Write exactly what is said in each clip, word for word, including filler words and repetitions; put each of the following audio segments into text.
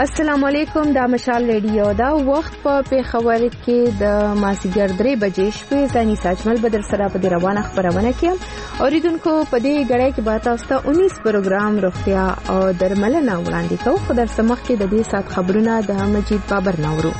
السلام علیکم. دا مشال ریډیو دا وخت په پیښور کې د مازیګر درې بجې شپې ځاني ساجمل بدر سره په دې روانه خبرونه کې اوریدونکو په دې غړې کې به تاسو ته انیس پروګرام روغتیا او درملنه وړاندې کوو. خو در سمخ کې د دې سات خبرونه د مجید بابر نورو.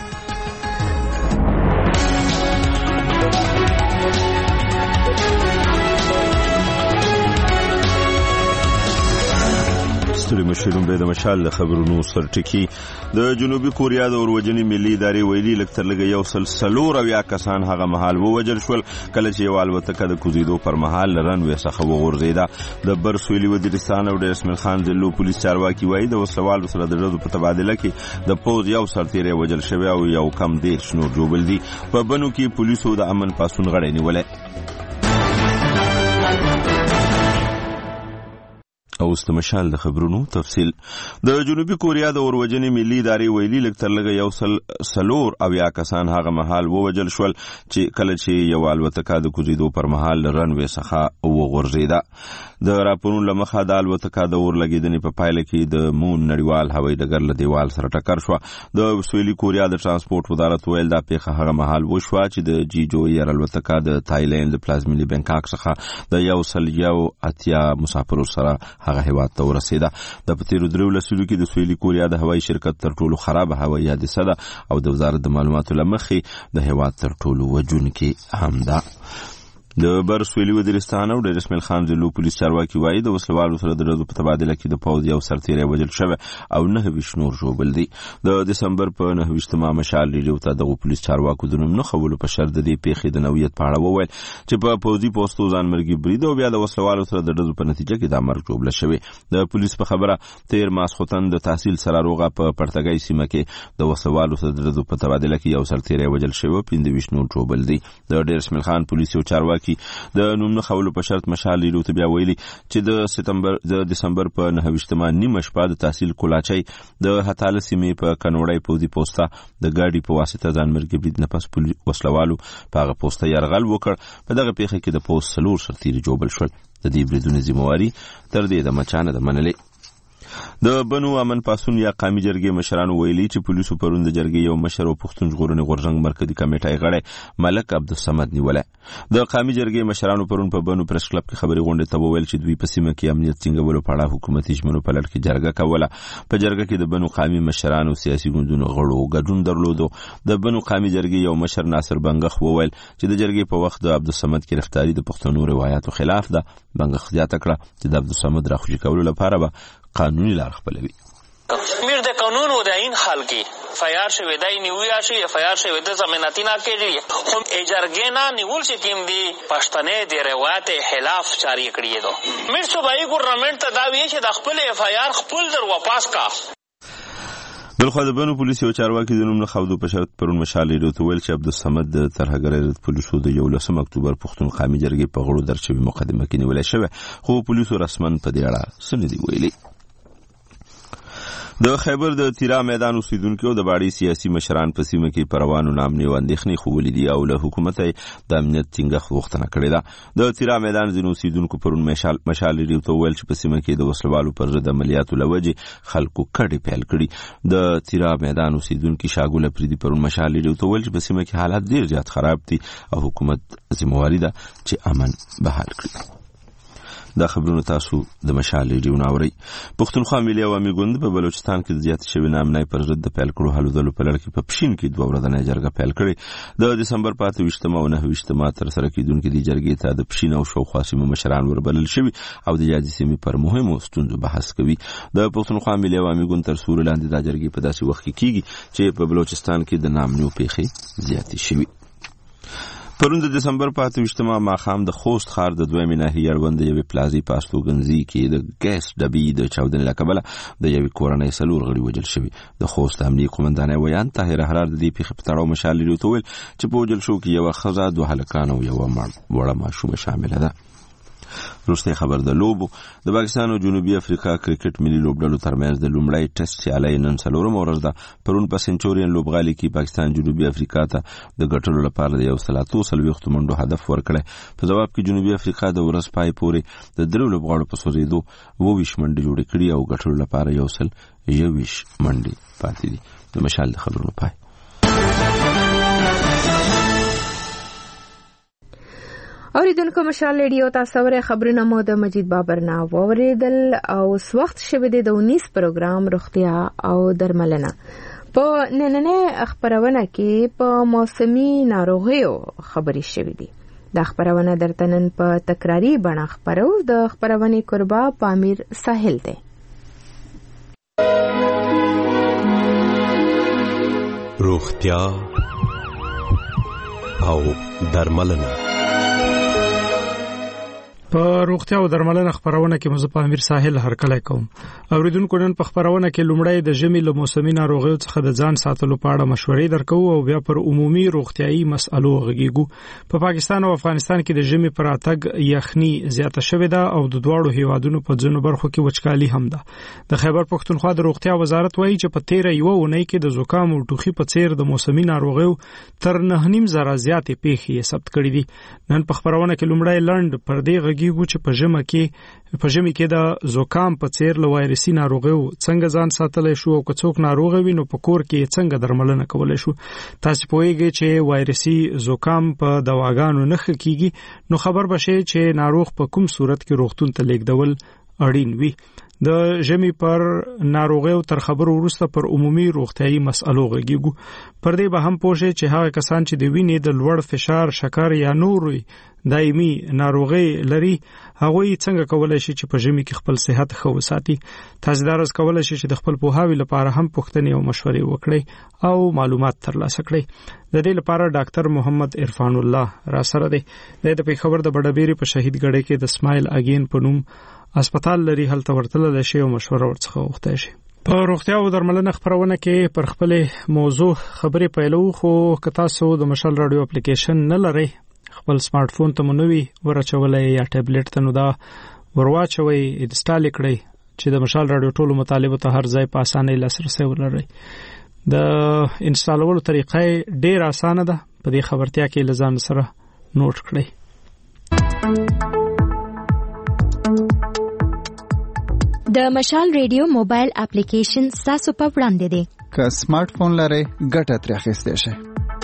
مشرون به د مشال خبرونو سرټکی د جنوبي کوریا د اوروجنی ملي ادارې ویلي لکتر لګ یو سلسلور او یا کسان هغه محل ووجل شول کله چې یو الوتکه د کوزیدو پر محل رنوي څخه وغورځیده. د برسویلی وزیرستان او د اسماعیل خان ځلو پولیس چارواکي وایي د وسلوال سره د ډزو په تبادله کې د پوز یو سرتیری وجل شوی او یو کم دیش نور جوړل دي. په بنو کې پولیسو د امن پاسون غړې نیولې. او استمشال د خبرونو تفصیل. د جنوبي کوریا د اوروجنی ملي ادارې ویلي لکتر لګ یو سل سلور او یا کسان هغه محل ووجل شول چې کله چې یو الوتکه د کوزیدو پر محل رنوي څخه وغورځیده. د راپورونو لمخه د الوتکه د اور لګیدنې په پایله کې د مون نړیوال هوایي ډګر له دیوال سره ټکر شو. د سویلي کوریا د ترانسپورت وزارت ویل دا پیښه هغه محل وشوه چې د جیجو ایر الوتکه د تایلند د پلازمینی بانکاک څخه د یو سل یو اتیا مسافرو سره هغه هیواد ته ورسیده. د پتیرو درو لسلو کې د سویلي کوریا د هوایي شرکت تر ټولو خراب هوایي حادثه ده او د وزارت د معلوماتو لمخې د هیواد تر ټولو وجونکي هم ده. د برسویلی وزیرستان او د اسماعیل خان ځلو پولیس چارواکي وایي د وسلوالو سره د ډزو په تبادله کې د پوز یو سرتیری وجل شوی او نه ویش نور ژوبل دي. د دسمبر په نهه ویشتمه مشال ریډیو ته د پولیس چارواکو د نوم نه خولو په شرط د دې پیښې د نوعیت په اړه وویل چې په پوزي پوسټو ځان مرګي برید او بیا د وسلوالو سره د ډزو په نتیجه کې د مرګ جوړل شوی. د پولیس په خبره تیر ماسختن د تحصیل سره روغه په پرتګای سیمه کې د وسلوالو سره د ډزو په تبادله کې یو سرتیری وجل شوی او پنځه ویش نور جوړل دي. د ډیر اسماعیل خان پولیس او چارواکي د نوم نه خولو په شرط مشال ریډیو ته بیا ویلي چې د سپتمبر د دسمبر په نهه ویشتمه نیمه شپه د تحصیل کولاچي د هتاله سیمې په کنوړی پوزي پوسټه د ګاډي په واسطه ځان مرګ برید نه پس وسلوالو په هغه پوسټه یرغل وکړ. په دغه پیښه کې د پوسټ سلور سرتیری جوړل شول. د دې بریدونو ذمہواری تر دې د مچانه د منلې. د بنو امن پاسون یا قومي جرګې مشرانو ویلي چې پولیسو پرون د جرګې یو مشر او پښتون ژغورنې غورځنګ مرکزی کمیټې غړی ملک عبدالصمد نیولای. د قومي جرګې مشرانو پرون په بنو پریس کلب کې خبري غونډه ته وویل چې دوی په سیمه کې امنیت څنګهولو په اړه حکومتي ژمنو په لړ کې جرګه کوله. په جرګه کې د بنو قومي مشرانو سیاسي ګوندونو غړو ګډون درلودو. د بنو قومي جرګې یو مشر ناصر بنګخ وویل چې د جرګې په وخت د عبدالصمد گرفتاری د پښتنو روایتو خلاف ده. بنګخ زیاته کړه چې د عبدالصمد راخوشي کولو لپاره به قانوني لار خپلوي. میر د قانون و د این حال کی فیار شوی دای نیویا شي فیار شوی د ضمانتی نه کېږي خو اجرګې نه نیول شي کیم دی پښتنې د روایت خلاف جاری کړی دو. میر صوبایي ګورنمنت ته دا وی چې د خپل اف آی آر خپل در واپس کا. بلخو د بنو پولیس او چارواکي د نوم نه خودو په شرط پرون مشال ریډیو ته ویل چې عبدالصمد د ترهګر پولیسو د یولسم اکتوبر پښتون قومي جرګې په غړو درچوي مقدمه کې نیولای شوی خو پولیسو رسمن په دې اړه څه نه دی ویلي. د خیبر د تیرا میدان اوسیدونکو د باړي سیاسي مشران په سیمه کې پروانو نامني و اندېښنې خوولې دي او له حکومت د امنیت ټینګښت غوښتنه کړې ده. د تیرا میدان ځینو اوسیدونکو پرون مشال مشال ریډیو ته ویل چې په سیمه کې د وسلوالو پر ضد عملیاتو لوجې خلکو کډې پیل کړي. د تیرا میدان اوسیدونکو شاګول پریدي پرون مشال ریډیو ته ویل چې په سیمه کې حالات ډیر زیات خراب دي او حکومت ذمہواری ده چې امن بحال کړي. دا خبرونه تاسو د مشال ریډیو ناوري. پښتونخوا ملي عوامي ګوند په بلوچستان کې د زیات شوی نامنای پر ضد د پیل کړو هلو دلو په لړ کې په پښین کې دوه ورځې جرګه پیل کړې. د دسمبر په اته ویشتمه او نهه ویشتمه تر سره کېدونکې د جرګې ته د پښین او شاوخوا سیمو مشران وربلل شوي او د یادې سیمې پر مهمو ستونزو بحث کوي. د پښتونخوا ملي عوامي ګوند تر سوري لاندې د جرګې په داسې وخت کې کیږي چې په بلوچستان کې د نامنیو پیښې زیاتې شوي. پرون د دسمبر په اته ویشتمه ماښام د خوست ښار د دویمې ناحیې اړوند د یوې پلازې په استوګنځي کې د ګیس ډبې د چاودنې له کبله د یوې کورنۍ څلور غړي وژل شوي. د خوست امنیې قومندان ویان طاهر حرار د دې پیښې په تړاو مشال ریډیو ته ویل چې په وژل شو کې یوه ښځه دوه هلکان او یوه وړه ماشومه شامله ده. وروسته خبر د لوبو د پاکستان او جنوبي افریقا کرکټ ملي لوبډلو ترمنځ د لومړی ټیسټ سیالي نن څلورم ورځ ده پرون په سنچورین لوبغالي کې پاکستان جنوبي افریقا ته د ګټلو لپاره د یو سل اته څلوېښت منډو هدف ورکړی په جواب کې جنوبي افریقا د ورځ پای پورې د درو لوبغاړو په سوزیدو اووه منډې جوړې کړې او ګټلو لپاره یو سل یوویش منډې پاتې دي. د مشال د خبرونو پای. اوریدونکو مشال ریډیو تاسو ورې خبرونه مو د مجید بابر نه ووریدل او وخت شوه د اونیس پروګرام روغتیا او درملنه. په نننې خبرونه کې په موسمي ناروغیو خبرې شوې دي. د خبرونه درته نن په تکراری بڼه خبرو. د خبرونه قربا پامیر ساحل ده. روغتیا او درملنه. په روغتیا او درملنه خبرونه کې مزه په امیر ساحل هرکلی کوم. اوریدونکو نن په خبرونه کې لومړی د ژمي له موسمي ناروغیو څخه د ځان ساتلو په اړه مشورې درکو او بیا پر عمومي روغتيایي مسالو غږیږو. په پا پاکستان او افغانستان کې د ژمي پر اتګ یخني زیاته شوې ده او د دواړو هیوادونو په ځینو برخو کې وچکالي هم ده. د خیبر پښتونخوا د روغتیا وزارت وایي چې په تیر یو اونۍ کې د زکام او ټوخي په څیر د موسمي ناروغیو تر نه نیم زره زیاتې پیښې ثبت کړې دي. نن په خبرونه کې لومړی لند پر دې غږیږو چې په ژمي کې په ژمي کې د زکام په څیر له وایرسي ناروغیو څنګه ځان ساتلای شو او که څوک ناروغ وي نو په کور کې څنګه درملنه کولای شو. تاسو پوهیږئ چې وایرسي زکام په دواګانو نه ښه کیږي نو خبر بشئ چې ناروغ په کوم صورت کې روغتون ته لیږدول اړین وي. د ژمي پر ناروغیو تر خبرو وروسته پر عمومي روغتيایي مسالو غږیږو. پر دې به هم پوه شئ چې هغه کسان چې د وینې د لوړ فشار، شکر یا نور دایمي ناروغي لري هغه څنګه کولای شي چې په ژمي کې خپل صحت ښه وساتي. تاسو دا راز کولای شئ چې د خپل پوهاوي لپاره هم پوښتنې او مشورې وکړئ او معلومات ترلاسه کړئ. د دې لپاره ډاکټر محمد عرفان الله را سره دی. د پیښور د بډابيري په شهید ګړې کې د اسماعیل اگین په نوم هسپتال لري. هلته ورتلل شي او مشوره ورڅخه وغوښتل شي. په روغتیا او درملنه خبرونه کې پر خپل موضوع خبرې پیلو خو که تاسو د مشال رادیو اپلیکیشن نه لرئ خپل سمارټ فون ته منوي ورچولای یا ټابلیټ ته نو دا ورواچوي انسټال کړئ چې د مشال رادیو ټولو مطالبه ته هر ځای په اسانۍ لاسرسي ولرئ. د انسټالولو طریقه ډېر اسانه ده. په دې خبرتیا کې لزان سره نوٹ کړئ. د مشال ریډیو موبایل اپلیکیشن تاسو په وړاندې دی. که سمارټ فون لرئ ګټه ترې اخیستی شئ.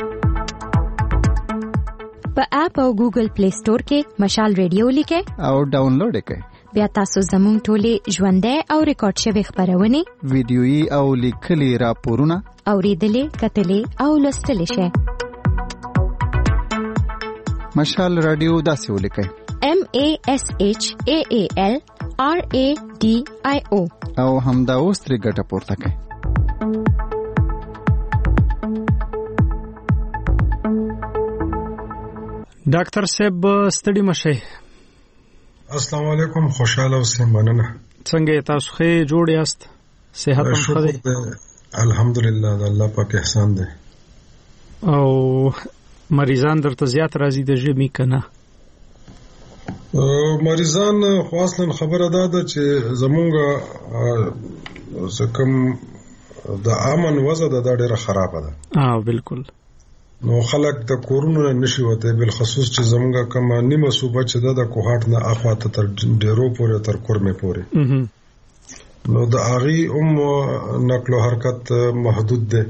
په اپ او ګوګل پلی سٹور کې مشال ریډیو لیکئ او ډاونلوډ کړئ. بیا تاسو زموږ ټولې ژوندۍ او ریکارډ شوی خبرونه ویډیويي او لیکلي راپورونه اوریدلې کتلې او لوستلې شئ. مشال رادیو داسې ولیکئ M A S H A A L R A D I O او همدا اوس ترې ګټه پورته کړئ. ډاکټر صاحب ستړي مشه. السلام علیکم. خوشاله اوسئ. مننه. څنګه تاسو ښه جوړ یاست؟ صحت هم ښه دی؟ الحمدلله د الله پاک احسان دی. او مریضان درته زیات راځي د ژمي کنه؟ مریضان خو اصلا خبره ده ده چې زمونږ زکم د امن وضع ده ډیره خرابه ده. اه بالکل. نو خلک د کورونو نه نشي وته بل خصوص چې زمونږ کوم نیمه صوبه چې ده د کوهاټ نه اخواته تر ډیرو پورې تر کورمه پورې نو د اغي ام نقل او حرکت محدود ده.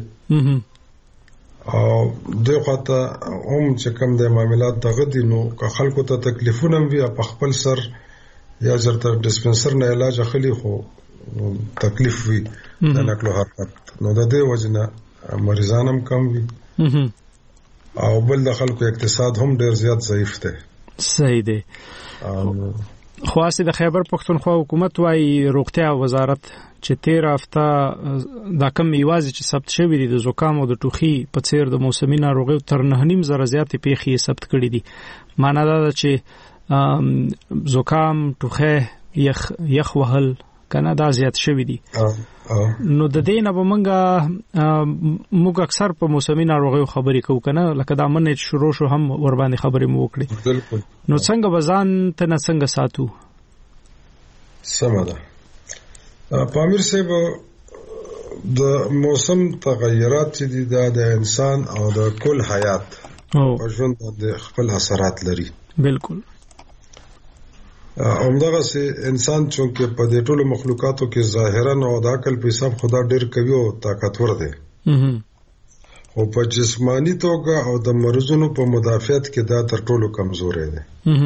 او دغه ته هم چې کوم د معاملات دغه دي نو که خلکو ته تکلیفونه وي په خپل سر یا چرته ډسپنسر نه علاج اخلي خو تکلیف وي د نقل او حرکت نو د دې وجنه مریضان هم کم وي او بل د خلکو اقتصاد هم ډیر زیات ضعیف دی. صحیح دی. خاصه د خیبر پښتونخوا حکومت وايي روغتیا وزارت چې تیر هفته دا کم ایوازي چې ثبت شوی دي د زکام او د ټوخي په څیر د موسمي ناروغیو تر نه نیم زره زیاتې پیښې ثبت کړې دي. معنی دا ده چې زکام، ټوخي، یخ یخ وهل، کنه دا زیات شوی دي نو د دې نه به مونږه موږ اکثر په موسمي ناروغیو خبرې کوو کنه لکه دا منې شروع شو هم ور باندې خبرې مو وکړي بالکل نو څنګه بزان ته نه څنګه ساتو سمه ده پامیر صاحب د موسم تغیرات چې دي دا د انسان او د کل حیات او ژوند د خپل اثرات لري بالکل همدغه سي انسان چې په دې ټولو مخلوقاتو کې ظاهرا او د عقل په حساب خدا ډېر قوي او طاقتور دی او په جسمانی توګه او د مرزونو په مدافعت کې دا تر ټولو کمزور دی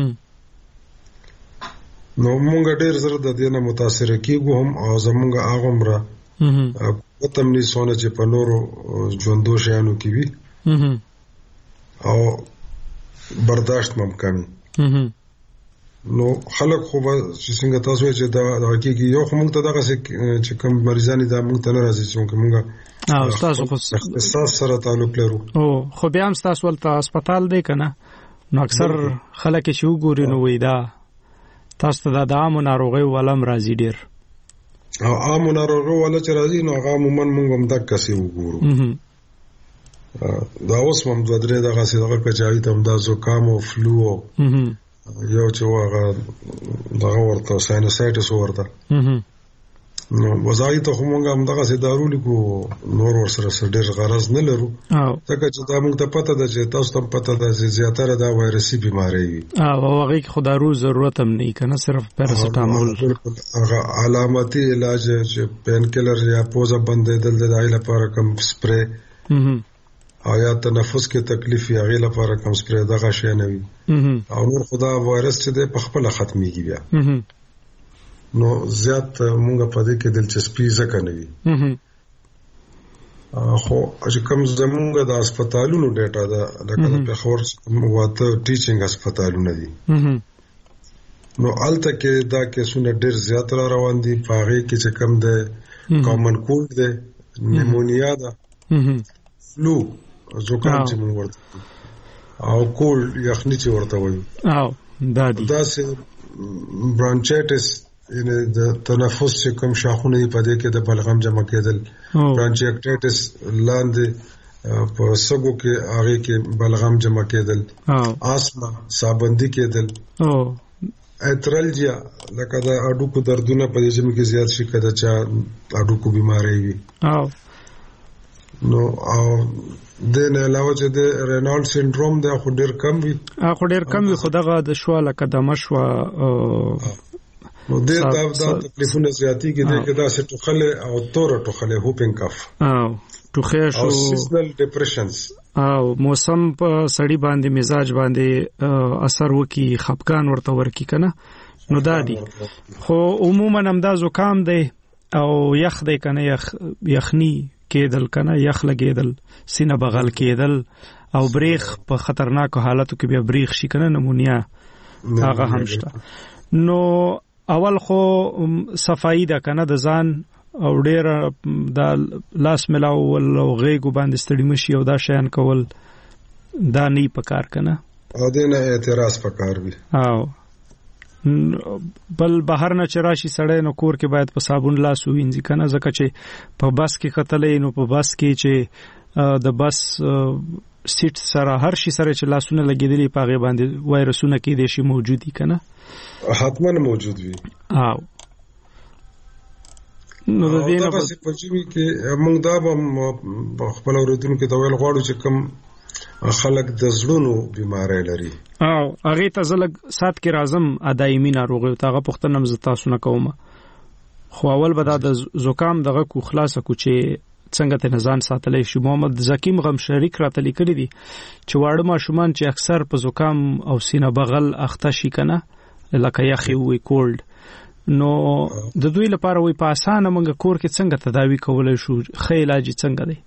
نو موږ ډېر زر د دې نه متاثر کیږو هم او زموږ هغه مره وتم نه سونه چې په نورو ژوندو شیانو کې وي او برداشت ممکن نو خلک خو به څنګه تاسو چې دا د حقیقي یو خو موږ ته دغه چې کوم مریضان دا موږ ته نه راځي چې موږ او تاسو خو احساس سره تعلق لرو او خو بیا هم تاسو ولته هسپتال دی کنه نو اکثر خلک چې وګوري نو وای دا تاسو ته د عامو ناروغیو ولم راځي ډیر او عامو ناروغیو ول چې راځي نو هغه عموما موږ هم دک کسي وګورو دا اوس هم د درې دغه سي دغه کچاوي ته هم دا زکام او فلو یو چې واغه دغه ورته ساینسایټس ورته نو وظایف ته هم هم دغه سي دارو لیکو نور ور سره سره ډېر غرض نه لرو ځکه چې دا موږ ته پته ده چې تاسو ته پته ده چې زیاتره دا وایرسي بيماري وي او هغه کې خدارو ضرورت هم نه کنه صرف پیراسټامول هغه علامتي علاج چې پین کلر یا پوزه بندیدل د علاج لپاره کم سپری او یا تنفس کې تکلیف یا غیله لپاره کم سپری دغه شی نه وي او نور خدا وایرس چې د په خپل ختميږي بیا نو زیات مونږ په دې کې دلچسپي ځکه نه وي خو چې کوم زمونږ د هسپتالونو ډیټا ده لکه د پېښور واته ټیچینګ هسپتالونه دي نو الته کې دا کیسونه ډېر زیات را روان دي په هغه کې چې کوم د کامن کولډ ده نیمونیا ده فلو زکام چې موږ ورته او کولډ یخني چې ورته وایو او دا دي دا سه برانچایټس یعنی د تنفس چې کوم شاخونه په دې کې د بلغم جمع کېدل برانچایټس لاندې په سګو کې هغه کې بلغم جمع کېدل آسما سابندي کېدل او اترالجیا لکه دا اډوکو دردونه په دې کې زیات شي کده چې اډوکو بيماري وي او نو او د نه علاوه چې د رینالډ سنډروم دا خو ډیر کم وي خو ډیر کم وي خدغه د شوا لکه د مشوا نو د دا د تکلیفونو زیاتی کې د کدا څه ټوخله او تور ټوخله هوپینګ کف او ټوخه شو او سیزنل ډیپریشنز او موسم په سړی باندې مزاج باندې اثر وکي خپګان ورته ورکی کنه نو دا دي خو عموما هم دا زکام دی او یخ دی کنه یخ یخنی کېدل کنه یخ لګېدل سینه بغل کېدل او بریخ په خطرناک حالاتو کې بیا بریخ شي کنه نمونیا هغه هم شته نو اول خو صفائی ده کنه د ځان او ډیر د لاس ملاو او غېګو باندې ستړي مشي او دا شیان کول دا نه پکار کنه او دینه اعتراض پکار وي او بل بهر نه چراشي سړی نو کور کې باید په صابون لاس وینځي کنه ځکه چې په بس کې قتلې نو په بس کې چې د بس سیټ سره هر شي سره چې لاسونه لګیدلې په غي باندې وایرسونه کې دي شي موجودي کنه حتما موجود وي او نو د دې نه په جمی کې موږ دا په خپل اوریدونکو کې دا ویل غواړو چې کوم خلک د زړونو بیماری لري او هغه ته زلګ سات کې راځم ادایمي ناروغي تاغه پختنم ز تاسو نه کوم خو اول به د زکام دغه کو خلاصه کو چې څنګه ته نزان ساتلې شي محمد زکیم غم شریک راته لیکلي دي چې واړه ماشومان چې اکثر په زکام او سینه بغل اخته شي کنه لکه یخي وي کولډ نو د دوی لپاره وي په اسانه موږ کور کې څنګه تداوی کولای شو خې علاج څنګه دی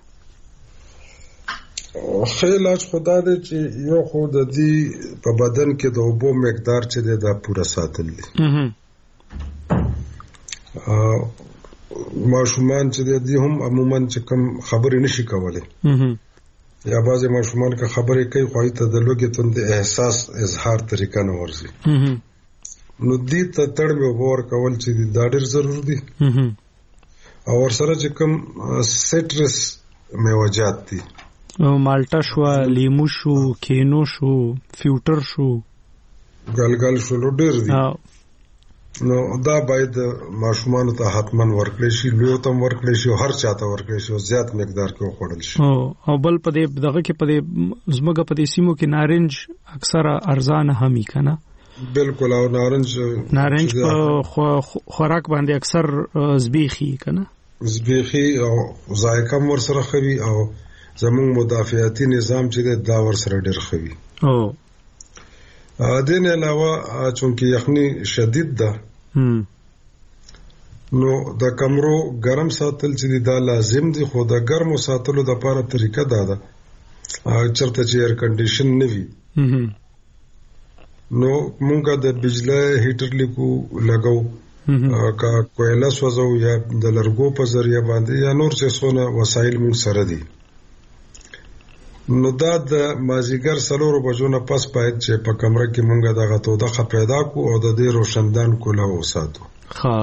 خې علاج خدا دې چې یو خو د دې په بدن کې د اوبو مقدار چې دی دا پوره ساتل دي ماشومان چې دی هم عموما چې کوم خبرې نشي کولای یا بعضی ماشومان که خبرې کوي خو ته د لوګي تند احساس اظهار طریقه نه ورزي نو دې ته تړ مې وبور کول چې دا ډېر ضروري دي او ورسره چې کوم سټرس میوجات دي مالټا شو، لیمو شو، کینو شو، فیوټر شو، ګلګل شو، ډېر دي. نو دا باید ماشومان ته حتماً ورکړي شي، لوی ته ورکړي شي، هر چاته ورکړي شي، زیات مقدار کې وخوړل شي. او بل په دې دغه کې په دې زمګه په دې سیمو کې نارنج اکثره ارزان همي کنه. بالکل. او نارنج نارنج په خوراک باندې اکثر زبیخي کنه، زبیخي او ذایقه ور سره خوي او زموږ مدافعاتي نظام چې دا ور سره ډېر خوي. او دین علاوه چونکی یخنی شدید ده نو د کمرو ګرم ساتل چې دا لازم دي، خو د ګرمو ساتلو د لپاره طریقه دا ده چرته چې ایر کنډیشن نه وي نو مونږه د بجلی هیټر لیکو لګاو کا کویلا سوځو یا د لرګو په ذریعہ باندې یا نور څه سونه وسایل مون سره دي. نو دا د مازیګر سلورو بجو نه پس باید چې په کمره کې مونږه دغه توده پیدا کو او د دې روشندان کوله وساتو. ها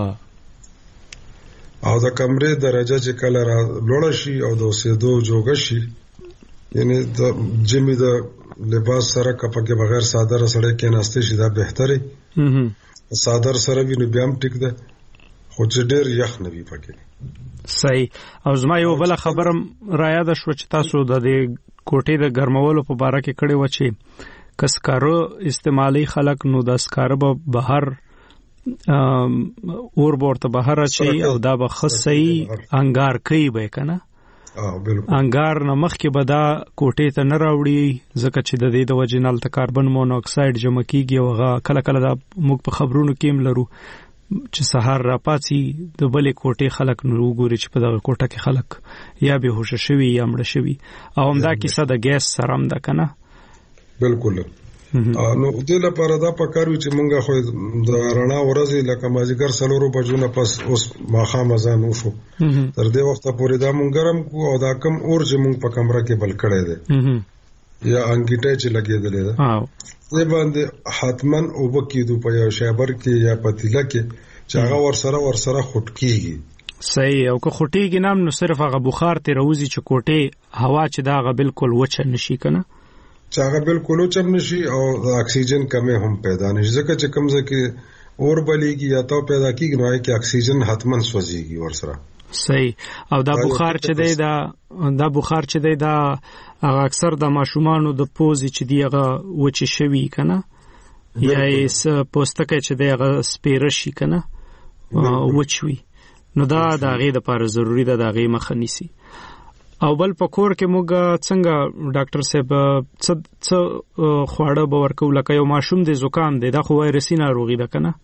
او د کمرې درجه چې کله را لوړ شي او د اوسېدو جوګه شي، یعنی د جمی د لباس سره کپکه بغیر صادر سره کې ناشته شي دا بهتري. صادر سره ویني بیا هم ټیک ده، خو چې ډېر یخ نه وي پکې. صحیح. او زما یو بل خبرم را یاد شو چې تاسو د دې کوټې د ګرمولو په باره کې کړي و چې کسکارو استعمالي خلک نو د سکارو به بهر اور ورته بهر اچي او دا به خصي انګار کوي به کنه. اه بالکل. انګار نه مخ کې به دا کوټې ته نه راوړي ځکه چې د دې د وجنال ته کاربن مونوکساید جمع کیږي او کله کله دا موږ په خبرونو کې ملرو چې سهار را پاتې د بلې کوټې خلک نو وګوري چې په دغه کوټه کې خلک یا به هوش شوي یا مړ شوي او همدا کیسه د ګیس سره هم ده کنه. بالکل. نو دې لپاره دا پکارو چې مونږه خو د رڼا ورځې لکه مازیګر سلورو بجو نه پس اوس ماښام اذان وشو تر دې وخته پورې دا مونږ ګرم کو او دا کم اور چې مونږ په کمره کې بل کړی دی یا انګیټه چې لګېدلې ده دې باندې حتماً اوبه کېدو په یو شابر کې یا پتیله کې چې هغه ور سره ور سره خټ کېږي. صحیح. او که خټېږي نام نو صرف هغه بخار ته راوځي چې کوټې هوا چې دا هغه بالکل وچه نشي کنه، چې هغه بالکل وچه نشي او د اکسیجن کمه هم پیدا نشي ځکه چې کوم ځکه اور بلیږي یا تو پیدا کیږي نو کې اکسیجن حتماً سوځيږي ور سره. صحیح. او دا بخار چې دی دا دا بخار چې دی دا هغه اکثر د ماشومانو د پوزي چې دی هغه وچی شوی کنه یا یې پوستکه چې دی هغه سپیره شي کنه وچوي نو دا د هغې دپاره ضروري ده د هغې مخه نیسي. او بل په کور کې موږ څنګه ډاکټر صاحب څه څه خواړه به ورکو لکه یو ماشوم دی زکام دی دا خو وایرسي ناروغي ده کنه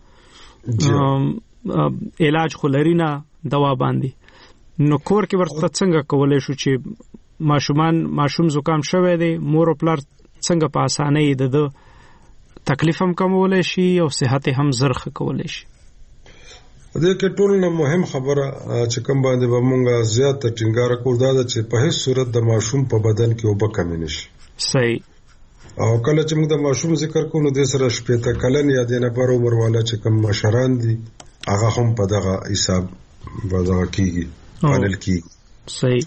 علاج خو لري نه دوا باندې نو کور کې ورته څنګه کولای شو چې ماشومان ماشوم زکام شوی دی مور او پلار څنګه په اسانۍ د تکلیف هم کمولای شي او صحت هم زرخه کولای شي. دې کې ټول نه مهم خبره چې کوم باندې به مونږه زیات ټینګار کوو دا چې په هیڅ صورت د ماشوم په بدن کې اوبه کمی نشي. صحیح. او کله چې موږ د ماشوم ذکر کوو نو د سره شپېته کلن یا د نه پر عمر والا چې کوم مشران دي هغه هم په دغه حساب وضع کیږي پالل کیږي. صحیح.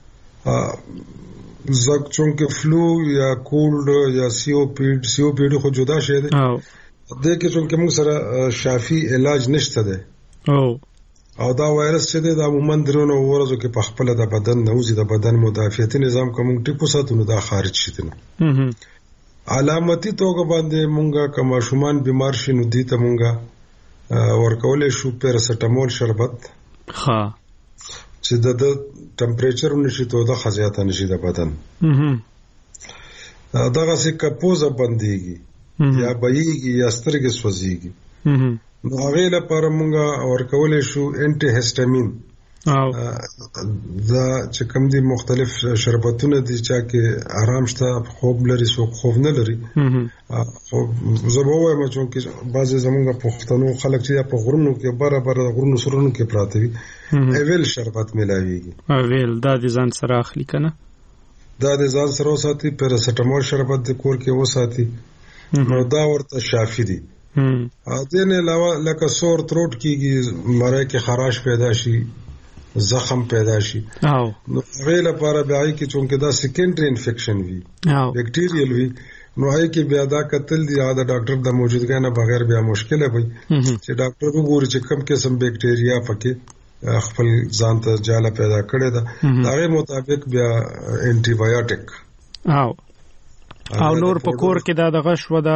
زک چونکه فلو یا کولډ یا سی او پی ډی سی او پی ډی خو جدا شي دي او دغه کې چونکه موږ سره شافي علاج نشته ده او او دا وایرس چې دا عموما درونو ورځو کې په خپل د بدن نوځي د بدن مدافعتي نظام کوم ټیپو ساتونو دا خارج شي نه علامتي توګه باندې مونږه کما شومان بیمار شینو دي ته مونږه ورکولې شو پیراسټامول شربت ها چې د ټمپریچر نشي ته د خزیاته نشي د بدن دغه څه کپوزه بنديږي یا بېږي یا سترګې سوځيږي نو هغه لپاره مونږه ورکولې شو انټي هیسټامین او دا چې کوم دي مختلف شربتونه دي چې آرام شته خوب لري سو خوب نه لري خو زبوه ما چون کې بعضي زمونږه پښتنو خلک چې په غرونو کې برابر غرونو سرونو کې پراته وي ایویل شربت ملاويږي ایویل دا د ځان سره اخلي کنه دا د ځان سره ساتي پیراسټامول شربت د کور کې وساتي نو دا ورته شافي دي دې نه علاوه لکه سور تروټ کیږي، مړی کې خراش پیدا شي، زخم پیدا شي، نو هغه لپاره بیا کې چونکه دا سیکنډري انفیکشن وي، بیکټیریل وي، نو هغه کې بیا دا قتل دی دا ډاکټر د موجودګۍ نه بغیر بیا مشکله وي چې ډاکټر وګوري چې کوم قسم بیکټیریا پکې خپل ځان ته جاله پیدا کړې ده، هغه مطابق بیا انټي بایوټیک او او نور په کور کې دا دغه شو دا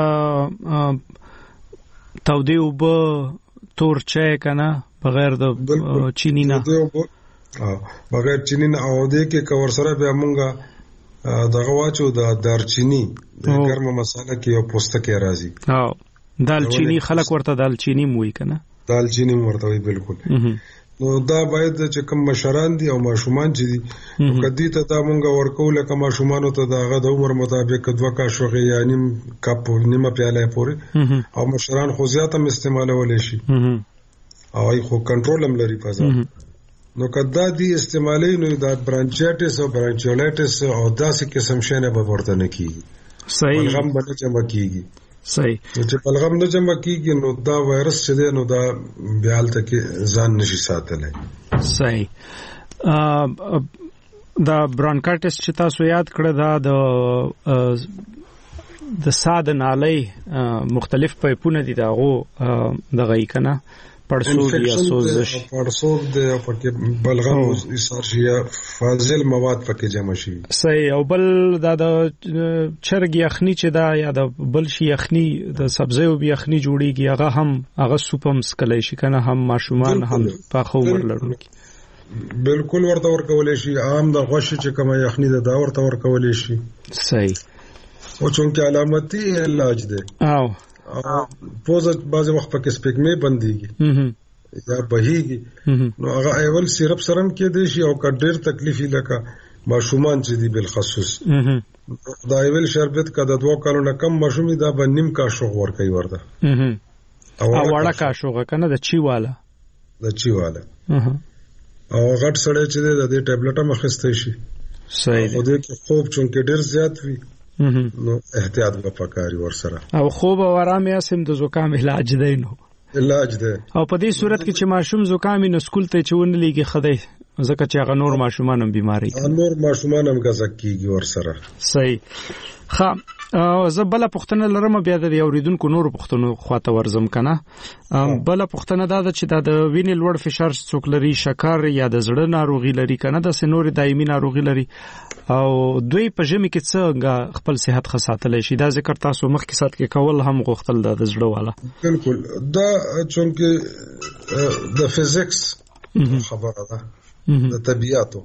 تودې او به تور چای کنه بغیر د چینی نه بغیر چینی نه او دې کې کور سره بیا مونږه دغه واچو د دارچینی د ګرمه مساله کې یو پوستکی راځي، او دالچینی خلک ورته دالچینی موي کنه، دالچینی ورته وي بالکل. نو دا باید چې کوم مشران دي او ماشومان چې دي کدی ته دا مونږ ورکول کوم ماشومان ته دغه د عمر مطابق دوه کاشوغه یا نیم کپ نیمه پیاله پورې، او مشران خو زیاته استعمالول شي او ای خو کنټرول هم لري پزا. نو کدا دی استعمالي نو دا برانچایټس او برانچولایټس او داسې قسم شنه به ورته نه کیږي، صحیح بلغم به نه جمع کیږي، صحیح چې بلغم نه جمع کیږي نو دا وایرس چې دی نو دا بیال ته کې ځان نشي ساتلای. صحیح. دا برانکایټس چې تاسو یاد کړه دا د د ساده نالۍ مختلف پایپونه دي داغو دغه یې کنه پړسوب یا سوزش، پړسوب د پکې بلغم اسارشیا فاضل مواد پکې جمع شي. صحیح. او بل دا د چرګ یخنی چې دا یا د بل شي یخنی د سبزیو یخنی جوړیږي، هغه هم هغه سوپم سکلای شي کنه، هم ماشومان هم پاخه عمر لرونکي بالکل ورته ورکول شي. عام د غوښه چې کومه یخنی ده دا ورته ورکول شي. صحیح. او چونکه علامتي علاج ده او پوزه بعض وخت پکې سپېګمې بنديږي یا بهيږي، نو هغه اول سیرپ سرم کې دی شي او کډیر تکلیفي لکه ماشومان چې دی بل خصوص دا اول شربت کده دوه کالو نه کم ماشومي دا به نیم کا شوغ ور کوي ورته، او وړه کا شوغ کنه د چی والا د چی والا او غټ سړی چې د دې ټابلیټه مخسته شي. صحیح. او دې کې خوب چونکه ډیر زیات وي نو احتیاط به پکاري ور سره، او خوب او آرام یې سم د زکام علاج دی، نو علاج دی. او په دې صورت کې چې ماشوم زکام نو سکول ته چون لګي خدای ځکه چې هغه نور ماشومان هم بیماری نور ماشومان هم غزا کیږي ور سره. صحیح. ښه زه بل پښتنه لرم بیا د اوریدونکو نور پښتنو خواته ورزم کنه. بل پښتنه دا چې د وینې لوړ فشار څوک لري، شکر یا د زړه ناروغي لري کنه، د سنوري دایمي ناروغي لري، او دوی په ژمي کې څنګه خپل صحت خساتلی شي، دا ذکر تاسو مخکې سات کې کول هم غوښتل د زړه والا. بالکل دا چونکه د فزیکس خبره ده د طبيعتو،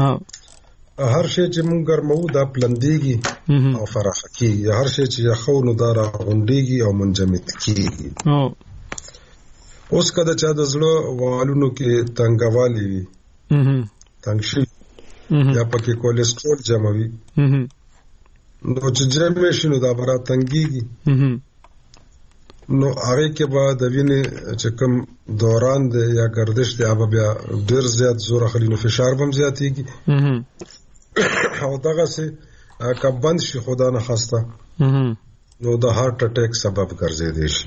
هر شی چې مونږ ګرمو دا پلندېږي او فراخه کیږي، هر شی چې یخو نو دا راغونډېږي او منجمد کیږي. اوس کله چې د زړه والونو کې تنګوالي وي، تنګ شي یا پکې کولیسټرول جمع وي، نو چې جمع شي نو دا برا تنګيږي، نو هغه کې بعد د وینې چې کوم دوران دی یا گردش دی هغه بیا ډیر زیات زور اخلي، نو فشار هم زیاتېږي او دغه سه کبند شي خدا نه خواسته نو د هارت اٹیک سبب ګرځي شي.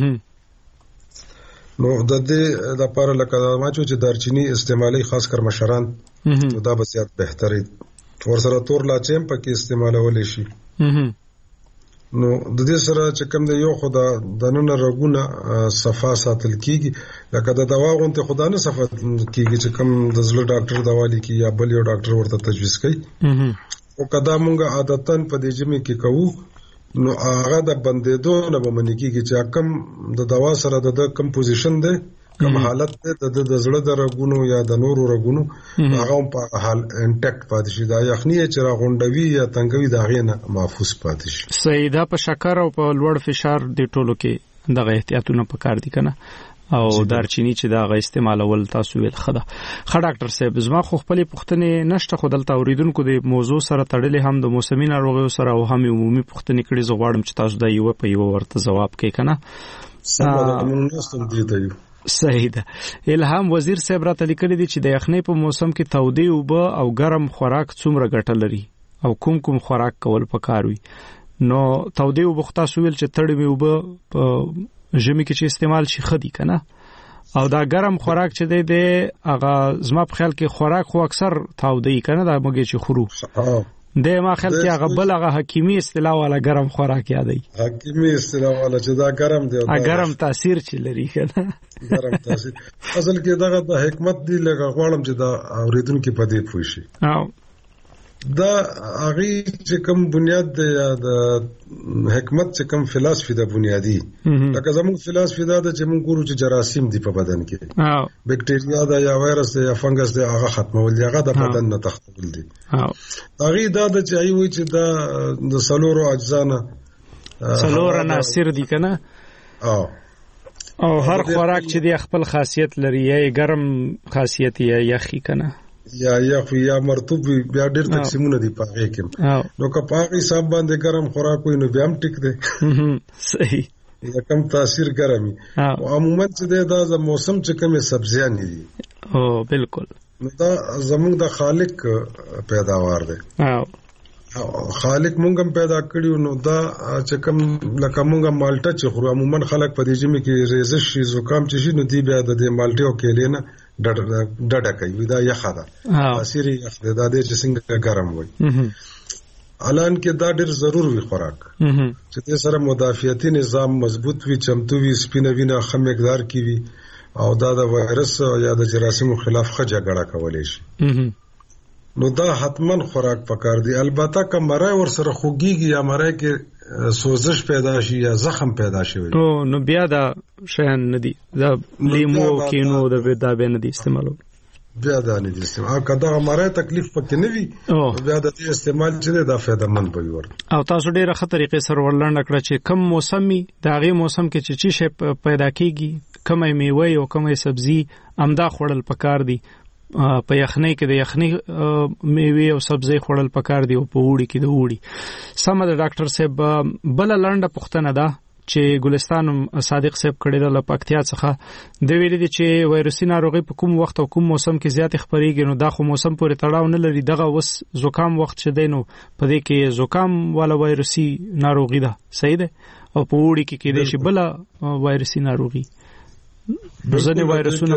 نو د دې لپاره لکه ما چې دارچینی استعمالي خاص کر مشران نو دا به زیات بهتري ور سره تور لاچیم پکې استعمالول شي. نو د دې سره چې کوم دی یو خدا د نن رګونه صفا ساتل کیږي، لکه د دوا غونته خدا نه صفا کیږي چې کوم د زړه ډاکټر دوا لیکي یا بل یو ډاکټر ورته تجویز کوي، او کدا مونږه عادتاً په دې جمع کې کوو نو هغه د بندیدو نه به منې کیږي چې کوم د دوا سره د کمپوزیشن دی کوم حالت دی د زړه د رګونو یا د نورو رګونو هغه په حال انټیکټ پاتې شي، دا یخنی چې راغونډوي یا تنګوي دا غینه محفوظ پاتې شي. صحیح. دا په شکر او په لوړ فشار د ټولو کې دغه احتیاطونه پکار دي کنه، او دارچینی چې دا غي استعمالول تاسو ویل خدا. خا ډاکټر صاحب زما خو خپل پښتنې نشته، خو دلته اوریدونکو د موضوع سره تړلې هم د موسمي ناروغیو سره او هم عمومي پښتنې کړي زغواړم چې تاسو دا یو په یو ورته جواب کوي کنه. صحیح ده. الهام وزیر صاحب راته لیکلي دي چې د یخنۍ په موسم کې تودې اوبه او ګرم خوراک څومره ګټه لري او کوم کوم خوراک کول پکار وي. نو تودې اوبه تاسو ویل چې تړې اوبه په ژمي کې چې استعمال شي خدي کنه. او دا ګرم خوراک چې دی د هغه زما په خیال کې خوراک خو اکثر تاودی کنه دا موږ چې خورو د ما خیال کې هغه بل هغه حکیمی اصطلاح والا ګرم خوراک یادای حکیمی اصطلاح والا چې دا ګرم دی دا ګرم تاثیر چې لري کنه ګرم تاثیر اصل کې دغه د حکمت دی لکه غواړم چې دا اوریدونکو په دې پوه شي. او دا هغه چې کوم بنیاد دی یا د حکمت چې کوم فلسفي د بنیادی لکه زموږ فلسفي دا چې موږ ګورو چې جراثیم دی په بدن کې او بکټریا دا یا وایرس دی یا فنګس دی هغه ختمول دی هغه د بدن نه تختول دی. او هغه دا چې ای وای چې دا د سلورو اجزا نه سلور عناصر دي کنه. او او هر خوراک چې دی خپل خاصیت لري یا ګرم خاصیت یا یخی کنه یا یا یا مرطوب بیا ډېر تقسیمونه دي پاره کې نو که پاره حساب باندې ګرم خوراک وي نو بیا هم ټیک دی صحیح یا کم تاثیر ګرمي او عموما چې دا د موسم چې کومه سبزیان دي او بالکل نو دا زموږ د خالق پیداوار دی او خالق مونږ هم پیدا کړیو نو دا چې کوم لکه مونږه مالټه چې خو عموما خلک په دې جمع کې ریزش شي زکام چې شي نو دی بیا د دې مالټه او کېلې نه ډډه کوي دا یخه ده تاثیر یخ ده دا دې چې څنګه ګرم وي الان کې دا ډېر ضرور وي خوراک چې دې سره مدافعتي نظام مضبوط وي چمتو وي سپینه وینه خه مقدار کې وي او دا د وایرس یا د جراثیمو خلاف ښه جګړه کولای شي نو دا حتمن خوراک پکار دی. البته که مرای ور سره خوګيږي یا مرای کې سوزش پیدا شي یا زخم پیدا شي نو نو بیا دا شین ندی دا لیمو کینو د بدا به ندی استعمالو بیا دا ندی استعمال کدا مرای تکلیف پکې نه وي بیا د استعمال چې دا فائدہ مند به ور. او تاسو ډیره ښه طریقې سره ورلند کړ چې کم موسمي دا غي موسم کې چې چی شي پیدا کیږي کمه میوه او کمه سبزي امدا خوړل پکار دي په یخنۍ کې د یخنۍ میوه او سبزي خوړل پکار دي او په وړي کې د وړي سم د ډاکټر صاحب بل لنډه پوښتنه ده چې ګلستان صادق صاحب کړي د لپکتیا څخه د ویلي دي چې وایرسي ناروغي په کوم وخت او کوم موسم کې زیات خبريږي نو دا خو موسم پورې تړاو نه لري دغه وس زکام وخت چې دینو په دې کې زکام والا وایرسي ناروغي ده صحیح ده او په وړي کې کې د شي بل وایرسي ناروغي ځنې وایرسونه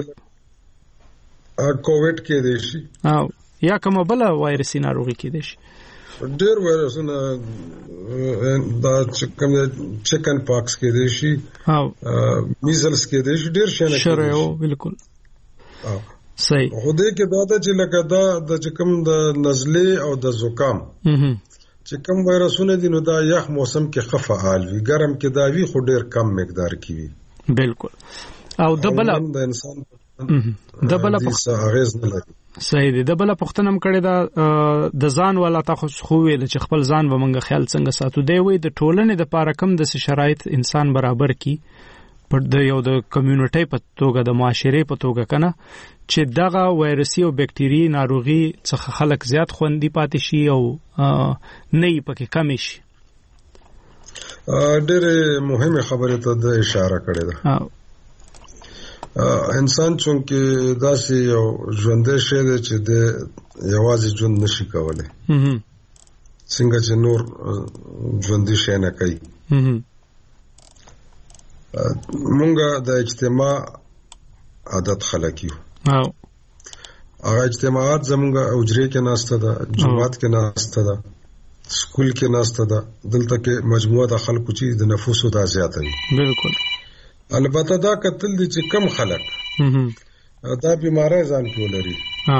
کووډ کې دی شي او یا کومه بل وایرسي ناروغي کې دی شي ډېر وایرسونه دا کوم چکن پاکس کې دی شي او میزلز کې دی شي ډېر شنه شره او بالکل او صحیح خو دې کې دا چې لکه دا د کوم د نزله او د زکام چې کوم وایرسونه دي نو دا یخ موسم کې خفعال وي ګرم کې دا وی خو ډېر کم مقدار کې وي بالکل او د بل د انسان د بل پختنه صحیح دی د بل پختنه هم کړی دا د ځان ولا تاسو خو ویل چې خپل ځان و منګه خیال څنګه ساتو دی وي د ټولنې د پاره کم د شرایط انسان برابر کی پر د یو د کمیونټي په توګه د معاشري په توګه کنه چې دغه وایرسي او بکټيري ناروغي څخه خلک زیات خوندي پاتې شي او نه یې پکې کم شي. ډېر مهمه خبره ته د اشاره کړې ده. انسان چونکه داسې یو ژوندې شی دی چې د یوازې ژوند نشي کولای څنګه چې نور ژوندې شی نه کوي مونږه د اجتماع عادت خلک یو هغه اجتماعات زمونږه اوجرې کې ناسته ده جماعت کې ناسته ده سکول کې ناسته ده دلته کې مجموعه د خلکو چې د نفوسو د زیاته وي بالکل البته دا قتل دي چې کم خلک دا بیماری ځان کې ولري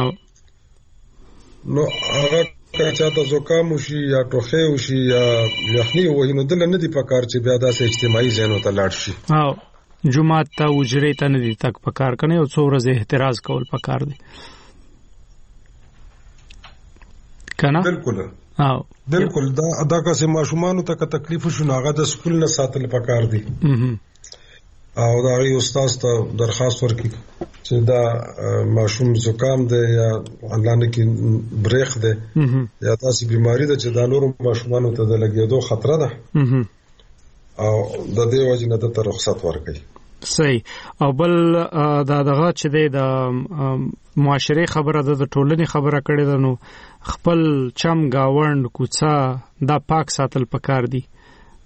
نو هغه کچا ته زکام وشي یا ټوخه وشي یا یخني وای نو دل نه دي پکار چې بیا داسې اجتماعي ځینو ته لاړ شي او جمعه ته وجرې ته نه دي تک پکار کنه او څو ورځې احتراز کول پکار دي کنه بالکل او بالکل دا ادا کا سه ماشومان ته تکلیف شو ناغه د سکول نه ساتل پکار دي او دا غي استاد ته درخواست ورکړي چې دا ماشوم زکام دی یا الله نه کې بریخ دی یا تاسو بیماری ده چې دا نور ماشومان ته د لګیدو خطر ده او د دې وجه نه ته رخصت ورکړي صحیح او بل دا دغه چې د معاشري خبره ده د ټولنې خبره کړې ده نو خپل چم گاوند کوڅه دا پاک ساتل پکار دي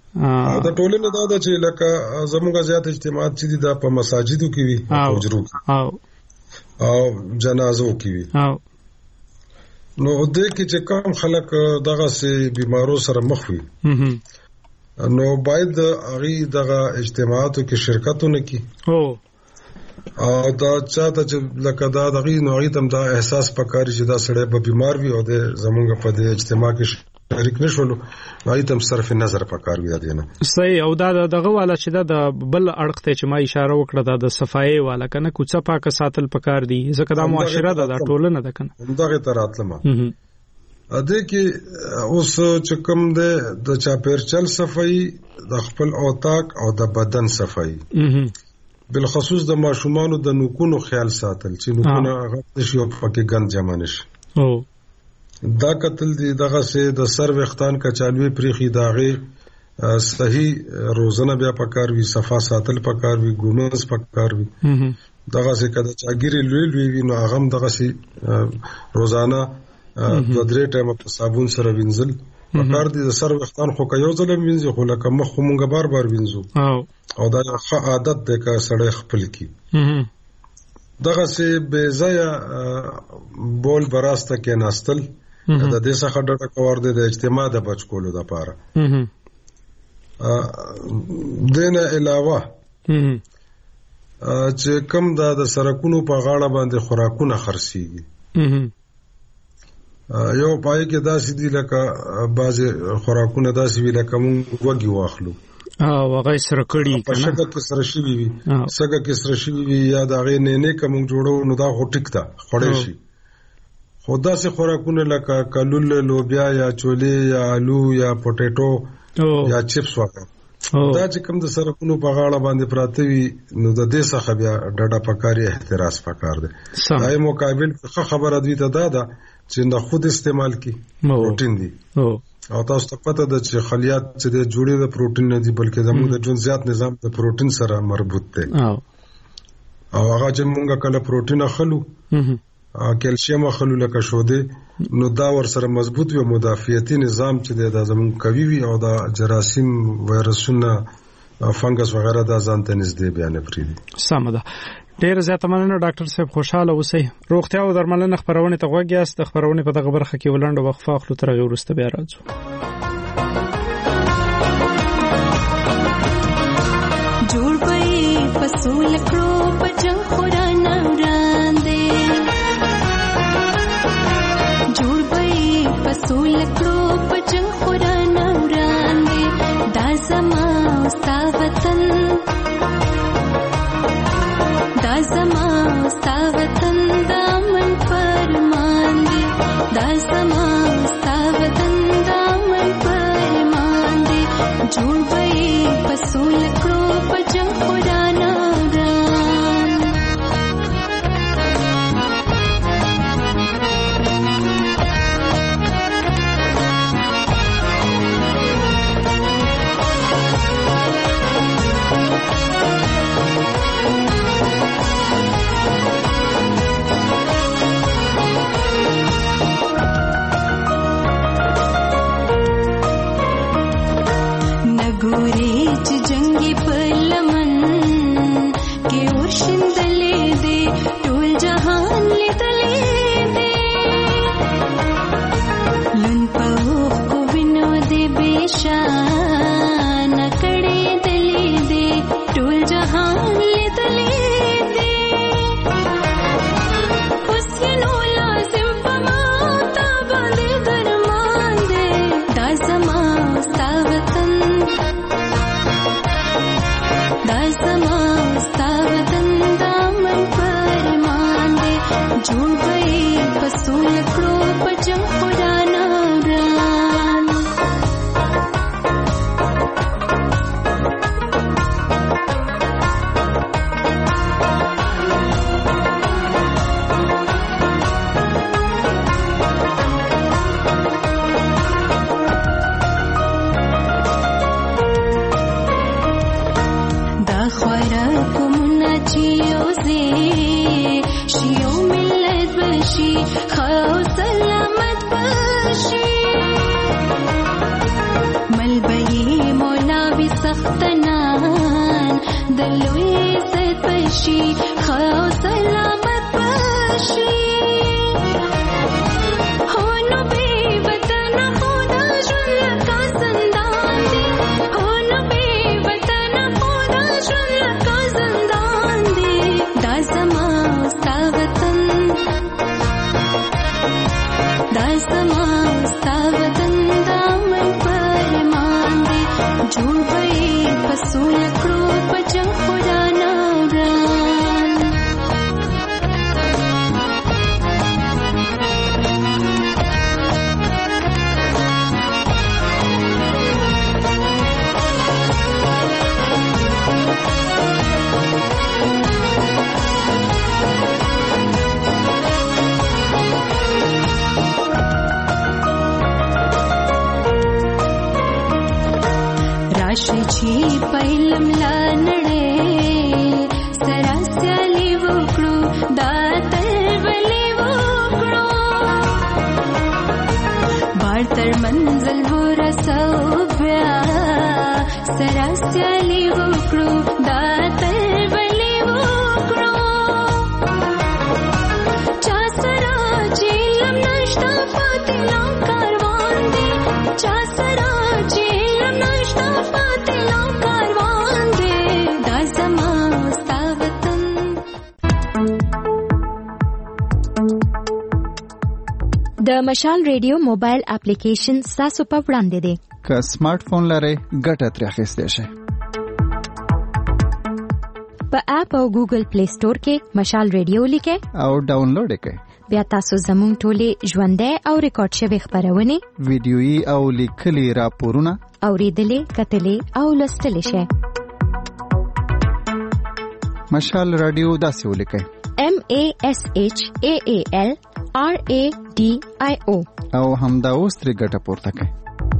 د ټولنې دا د چې لکه زموږ زیات اجتماعات چې د په مساجدو کې وي او حجرو کې او جنازو کې وي نو د کې چې کوم خلک دغه سي بیمارو سره مخ وي نو باید هغه دغه اجتماعاتو کې شرکتونه کی او او دا چاته چې لکه دا دغه نوعي تم دا احساس پکاري چې دا سړی به بیمار وي او د زمونږ په د اجتماع کې شریک نشولو نوعي تم صرف نظر پکار وي دا نه صحیح او دا دغه والا چې دا بل اړخ ته چې ما اشاره وکړه دا د صفایي والا کنه کوڅه پاکه ساتل پکار دي ځکه دا معاشره ده دا ټولنه ده کنه دغه تر اتلمه ا دې کې اوس چې کوم ده د چاپیرچل صفایي د خپل اوتاق او د بدن صفایي بالخصوص د ماشومان د نوکونو خیال ساتل چې نوکونه هغه شي او پکې ګند جمع نشي او دا قتل دی دغه سه د سر وختان کچالوي پریخي داغه صحیح روزنه بیا پکار وی صفا ساتل پکار وی ګومس پکار وی دغه سه کده چاګيري لوی لوی وی نو هغه دغه سه روزانه د درې ټایم په صابون سره وینځل پکار دي د سر وختان خو کيو ځله وینځي خو لکه مخ مونږ بار بار وینځو او دا ښه عادت ده که سړی خپل کی دغه سه به ځای بول براسته کې ناستل د دې څخه ډټه کور دي د اجتماع د بچ کولو لپاره دنه علاوه چې کوم د سرکونو په غاړه باندې خوراکونه خرڅيږي یو پای کې داسې دي لکه بعض خوراکونه داسې وی لکه مونږ وګي واخلو او هغه سره کړي کنه څنګه کې سره شي وي څنګه کې سره شي وي یا دا غي نه نه کوم جوړو نو دا خو ټیک تا خړې شي خدا سے خوراکونه لکه کلول لوبیا یا چولې یا آلو یا پټیټو یا چپس وغیرہ دا چې کوم د سرکونو په غاړه باندې پراته وي نو د دې څخه بیا ډډه پکاري احتراز پکار دي دای مقابل څه خبره دی ته دا ده چې نه خود استعمال کی پروتین دي او تاسو ته پته ده چې خلیات چې د جوړې د پروتین نه دي بلکې زموږ د ژوند زیات نظام د پروتین سره مربوط دی او هغه چې موږ کله پروتین اخلو کیلشیم اخلو لکه شوده نو دا ور سره مضبوط وي مدافعتي نظام چې د زموږ قوي وي او د جراثیم وایرسونه فنګس وغیرہ د ځان ته نږدې بیان پرې سم ده ډیر زیات مننه ډاکټر صاحب خوشاله اوسئ روغتیا او درملنه خبرونه ته غوږی است د خبرونه په دغه برخه کې ولنډ وقفه اخلو تر هغه وروسته بیا راځو جوړ پي فصول کړو پجن خورانه وړاندې جوړ پي فصول کړو پجن خورانه وړاندې دا زما ستا وطن دا زما ستا وطن دا من فرمان دی دا زما ستا وطن دا من فرمان دی جوړ بې پسول کړو پجن خورانه وران څښتنان د لوی عزت بشي خو سلامت بشي هو نو بې وطنه خو دا ژوند لکه زندان دی هو نو بې وطنه خو دا ژوند لکه زندان دی دا زما ستا وطن دا زما ستا وطن دا من فرمان دی جوړ به یې په سوله کړو په جنګ خدا ناران راشي چې پهلم لا نړۍ سره سیالي وکړو دا تلبلې وکړو بار تر منزل ورسو بیا سره سیالي وکړو دا تلبلې وکړو چا سره چې لم نشتا فاتلا کاروان دی چا سره چې لم نشتا د مشال ریډیو موبایل اپلیکیشن تاسو په وړاندې دی که سمارټ فون لرئ ګټه ترې اخیستی شئ په اپ او ګوګل پلی سٹور کې مشال ریډیو لیکئ او ډاونلوډ یې کړئ بیا تاسو زموږ ټولې ژوندۍ او ریکارډ شوې خبرونه ویډیويي او لیکلي راپورونه اوریدلې کتلې او لوستلې شئ مشال رادیو داسې ولیکئ M A S H A A L R A D I O او همدا اوس ترې ګټه پورته کړئ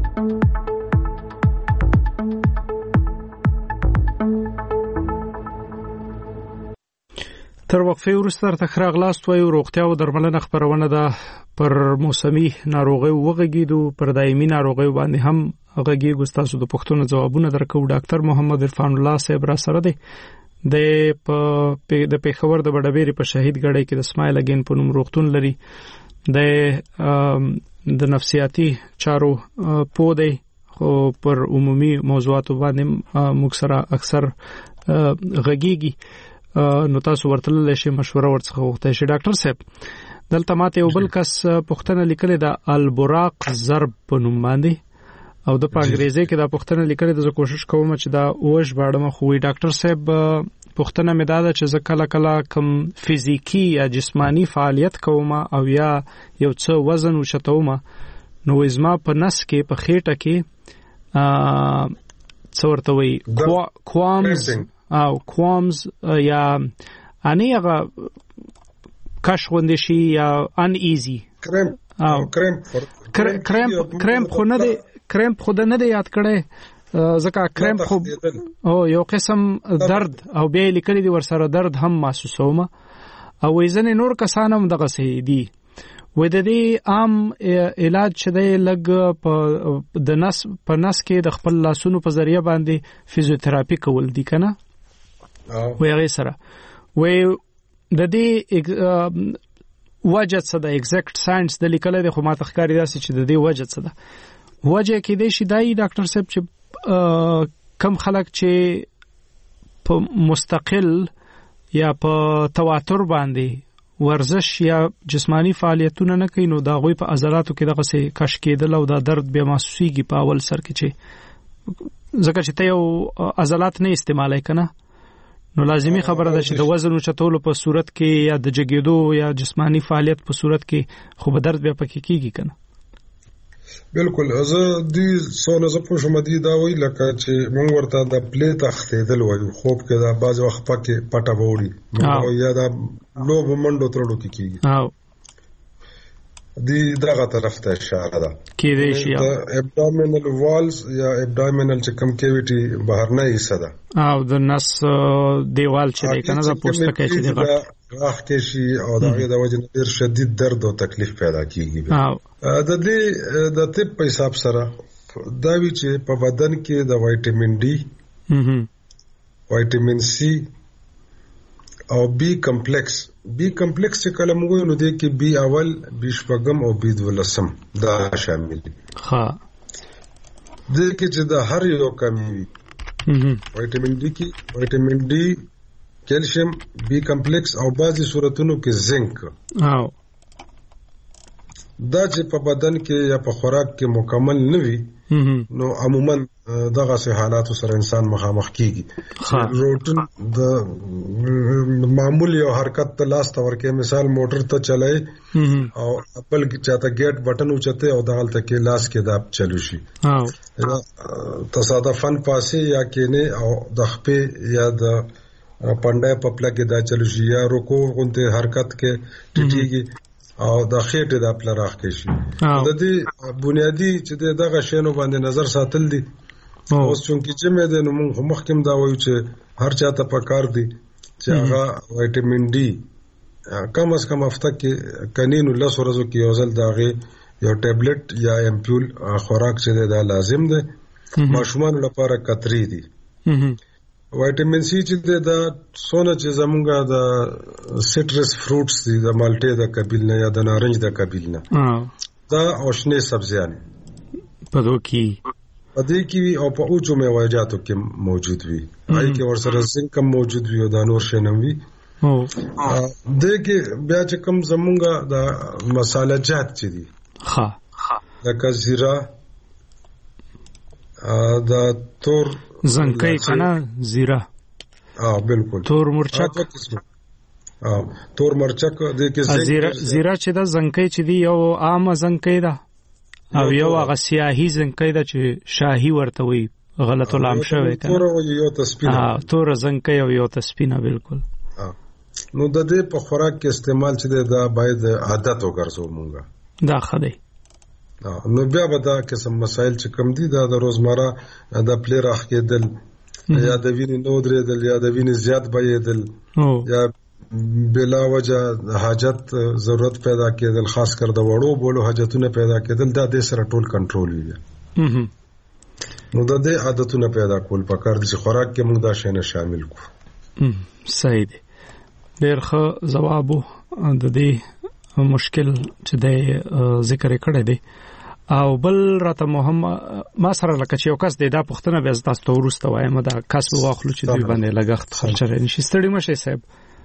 تر وقفه وروسته تر غلاست وایو روغتیا او درملنه خبرونه ده پر موسمي ناروغي وغږیدو پر دایمي ناروغي باندې هم غږیږو تاسو د پښتون ځوابونه درکو ډاکټر محمد عرفان الله صاحب را سره دی د په د پیښور د بډبېری په شهید ګړی کې د اسماعیل اگین په نوم روغتون لري د د نفسیاتي چارو پودې خو پر عمومي موضوعاتو باندې موږ سره اکثر غږیږي نو تاسو ورته لشي مشوره ورڅخه وغوښتئ شي ډاکټر صاحب دلته ماته یو بل کس پښتنه لیکلې د البراق ضرب په نوم باندې او د په انګریزي کې دا پښتنه لیکلې د کوشش کوم چې دا اوش باړم خو وی ډاکټر صاحب پښتنه مې دا چې ز کله کله کم فزیکی یا جسمانی فعالیت کوم او یا یو څه وزن وشتوم نو زما په نس کې په خېټه کې ا څورته وی کوامز او کوامز یا اني هغه کش غوندې شي یا ان ایزی کرم او کرم کرم کرم خو نه دی کرم خو نه دی یاد کړي ځکه کرم خو او یو قسم درد او بیا لیکلي دي ورسره درد هم محسوسوم او وزن نور کسان هم دغه سي دي و د دې عام علاج چې دی لګ په د نس په نس کې د خپل لاسونو په ذریعہ باندې فزیوتراپي کول دي کنه و هغه سره و د دې وجه څه د ایگزیکټ ساينس د لیکل د خو ماته ښکاری داسې چې د دې وجه څه ده وجه کې دی شي دای ډاکټر صاحب چې کم خلک چې په مستقل یا په تواتر باندې ورزش یا جسمانی فعالیتونه نه کوي نو دا غوي په عضلاتو کې دغه څه کش کېدل او دا درد بیا محسوسيږي په اول سر کې چې ځکه چې ته یو عضلات نه استعمالای کنه نو لازمی خبره ده چې د وزن اوچتولو په صورت کې یا د جګېدو یا جسمانی فعالیت په صورت کې خو به درد بیا پکې کیږي کنه بالکل زه دې څونه زه په شمه دي دا وی لکه چې مونږ ورته د پلی تختیدل وایو خوب کې دا باز وخت پکې پټه ووري نو یا دا لوب منډو ترلو کې کیږي او دی دغه طرف ته اشاره ده کې دی شي د ابډومینل والز یا ابډومینل چې کم کیویټي بهر نه ایسه ده او د نس دیوال چې دی کنه د پوستکي چې دی راخ کې شي او دا د وجه ډیر شدید درد او تکلیف پیدا کیږي او د دې د طب په حساب سره دا وی چې په بدن کې د وایټامین ډي وایټامین سی او بی کمپلیکس. بی کمپلیکس چې کله موږ نو دې کې بی اول، بی شپږم او بی دولسم دا شامل دي. ها دې کې چې د هر یو کمی وي. وایټامین ډي کې وایټامین ډي، کیلشیم، بی کمپلیکس او بعضي صورتونو کې زنک. او دا چې په بدن کې یا په خوراک کې مکمل نه وي نو عموما دغه سه حالاتو سره انسان مخامخ کیږي. روټین د معمول یو حرکت ته لاس ته ورکې، مثال موټر ته چلای او خپل چاته گیټ بٹن اوچته او دغه کې لاس کې دا چلو شي. تصادفاً پاسه یا کینه او د خپې یا د پنده په پله کې دا چلو شي، یا رکوع غونته حرکت کې ټټیږي او د خېټه د خپل راخ کې شي. د دې بنیادی چې دغه شینو باندې نظر ساتل دي. اوس چونکی چې مې د نو موږ مخکم دا وایو چې هر چاته پکار دي چې هغه وایټامین ډي کم از کم هفته کې کنینو لس ورځو کې یو ځل داغه یو ټابلیټ یا امپول خوراک چې دا لازم ده. ماشومان لپاره کتري دي. وایټامین سی چې دا سونه چې زمونږه د سټرس فروټس دي، د مالټې د قبیل نه یا د نارنج د قبیل نه، دا اوشنه سبزیان پدو کی پدې کې او په اوچو میوهجاتو کې موجود وي. آی کې ورسره زنک هم موجود وي او د نور شنم وي. او دې کې بیا چې کوم زمونږه د مصالحه جات چې دي، ها لکه زیره، د تور زنکای کنه زیره، اه بالکل تور مرچک، اه تور مرچک دې کې زیره زیره چې دا زنکای چې دی یو عام زنکای ده او یو هغه سیاهي زنکای ده چې شاهي ورته وي، غلط ولام شوی کنه. تور او یو تسپینه، اه تور زنکای او یو تسپینه بالکل. اه نو د دې په خوراک کې استعمال چې دا باید عادت وګرځو مونږه. دا خدای نو بیا به دا قسم مسائل چې کم دي دا د روزمره د پلی راخ کېدل، یا د وینې نو درېدل، یا د وینې زیات بهېدل، یا بلا وجه حاجت ضرورت پیدا کېدل، خاص کر د وړو بولو حاجتونه پیدا کېدل، دا د سره ټول کنټرول وي. نو د دې عادتونه پیدا کول پکار دي چې خوراک کې موږ دا شی نه شامل کو. صحیح دی. ډېر ښه ځواب د دې مشکل چې د ذکر کړی دی. او بل راته محمد ما سره لکه چې یو کس دی دا پښتنه بیا تاسو ته ورسته وایم دا کس به واخلو چې دوی باندې لګښت خرچه نشي. ستړي مشه صاحب.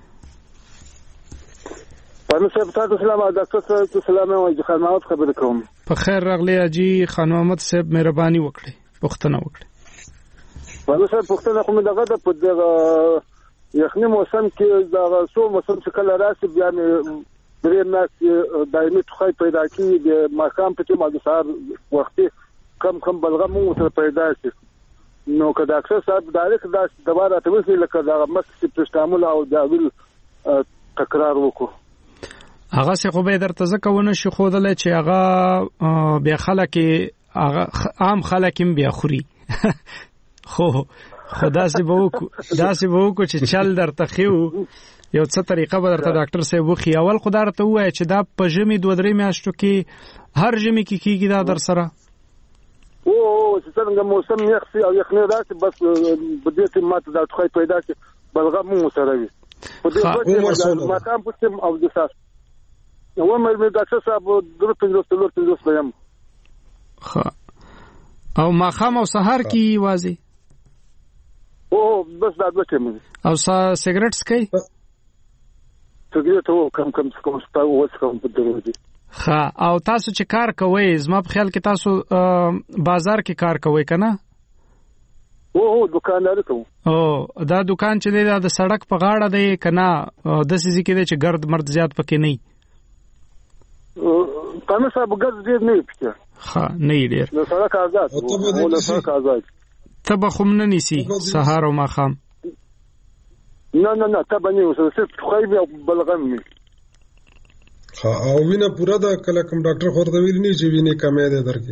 پرنو صاحب تاسو سلام او ډاکټر صاحب سلام او خان محمد خبر کوم. په خیر راغلی اجي خان محمد صاحب، مهرباني وکړئ پښتنه وکړئ. پرنو صاحب پښتنه کوم دغه د په یخني موسم کې دا سو موسم چې کله راشي بیا مې درې میاشتې دایمي ټوخی پیدا کېږي. د ماښام په ټیم او د سهار وختي کم کم بلغم مو سره پیدا شي. نو که ډاکټر صاحب ډایرکټ دا دوا راته وښیي لکه دغه ماسک پرسټامول او داویل تکرار وکړو، هغه څه خو به درته ځکه ونه شي ښودلی چې هغه بیا خلک هغه عام خلک هم بیا خوري. خو خو داسې به وکړو داسې به وکړو چې چل درته ښیو یو څه طریقه به درته ډاکټر صاحب وښي. اول خو دا درته ووایه چې دا په ژمي دوه درې میاشتو کې هر ژمي کې کېږي دا در سره؟ او چې څنګه موسم یخ شي او یخني راشي بس په دې کې ماته دا ټوخی پیدا شي بلغم مو سره وي. په دې وخت کې ماقام پوښتم او د ساس نو مې ډاکټر صاحب درو پنځوس څلور پنځوس وایم. ښه او ماښام او سهار کې وازي؟ او بس دا دوه ټیمه. او سیګریټ څکئ؟ سیګریټ او کم کم څکوم ستا اوس کوم په دغه دي. ښه او تاسو چې کار کوئ زما په خیال کې تاسو بازار کې کار کوئ که نه؟ او دکانداري کوم. او دا دکان چې دی دا د سړک په غاړه دی که نه داسې ځای کې دی چې ګرد مرد زیات پکې نه وي؟ پانو صاحب ګرد ډېر نه وي پکې. ښه نه وي ډېر. د سړک آزاد او د سړک آزاد. ته به خو نه نیسي سهار او ماښام؟ نه نه نه ته به نه اوسه صرف ټوخی وي او بلغم وي. او وینه پوره ده کله کوم ډاکټر خو ورته ویلي نه چې وینې کمې ده درکې؟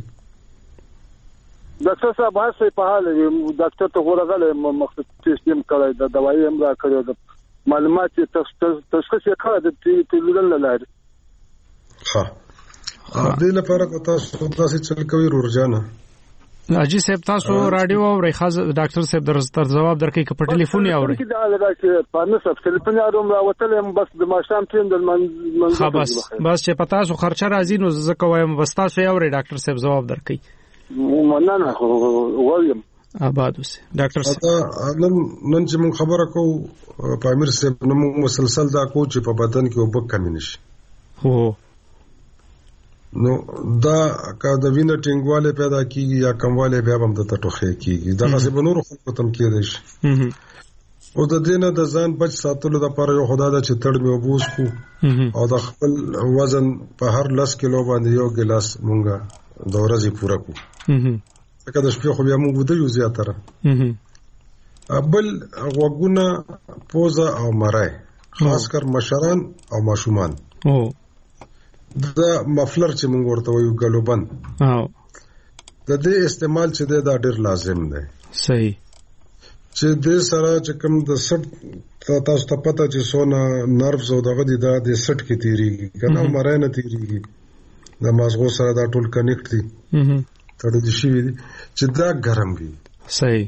ډاکټر صاحب هر څه په حال وي. ډاکټر ته ورغلی مخصوص ټیسټ یې کړی د دوايي هم راکړې ده معلومات یې تشخیص یې کړی د تلویزیون له لارې. ښه دې لپاره که تاسو داسې چل کوئ رورجانه اجي صاحب تاسو رادیو او ریخاز ډاکټر صاحب در جواب درکې ک په ټلیفون یې اوري دا راځي په نسب ټلیفون یې اورم راوتل هم بس د ماشام ټیم د من خلاص بس چې پتا سو خرچه راځي نو زکه وایم بس تاسو یې اوري ډاکټر صاحب جواب درکې مننه وایم آباد اوسه ډاکټر صاحب نن نن چې موږ خبره کوو په امیر صاحب نو موږ مسلسل دا کوو چې په بدن کې وب کمی نشي هو نو دا کا د وینې ټینګواله پیدا کیږي یا کمواله بیا هم د ټوخه کیږي دا څه بنور خلکو تم کېدای شي او د دینه د ځان بچ ساتلو لپاره یو خدای د چې تړ مې وبوس کو او د خپل وزن په هر لاس کیلو باندې یو ګلاس مونږه د ورځې پوره کو ځکه د شپې خو بیا موږ ودی یو زیاتره بل وګونه پوزا او مرای خاص کر مشران او ماشومان او دا مفلر چې موږ ورته وایو ګلوبند او د دې استعمال چې دا ډېر لازم دی صحیح چې د سره چې کوم د سټ تاسو ته پته چې سونه نروز او دغه د د سټ کې تیریږي کنه مرای نه تیریږي د مازغو سره دا ټول کنیکټ دي تړل شي وي چې دا ګرم وي صحیح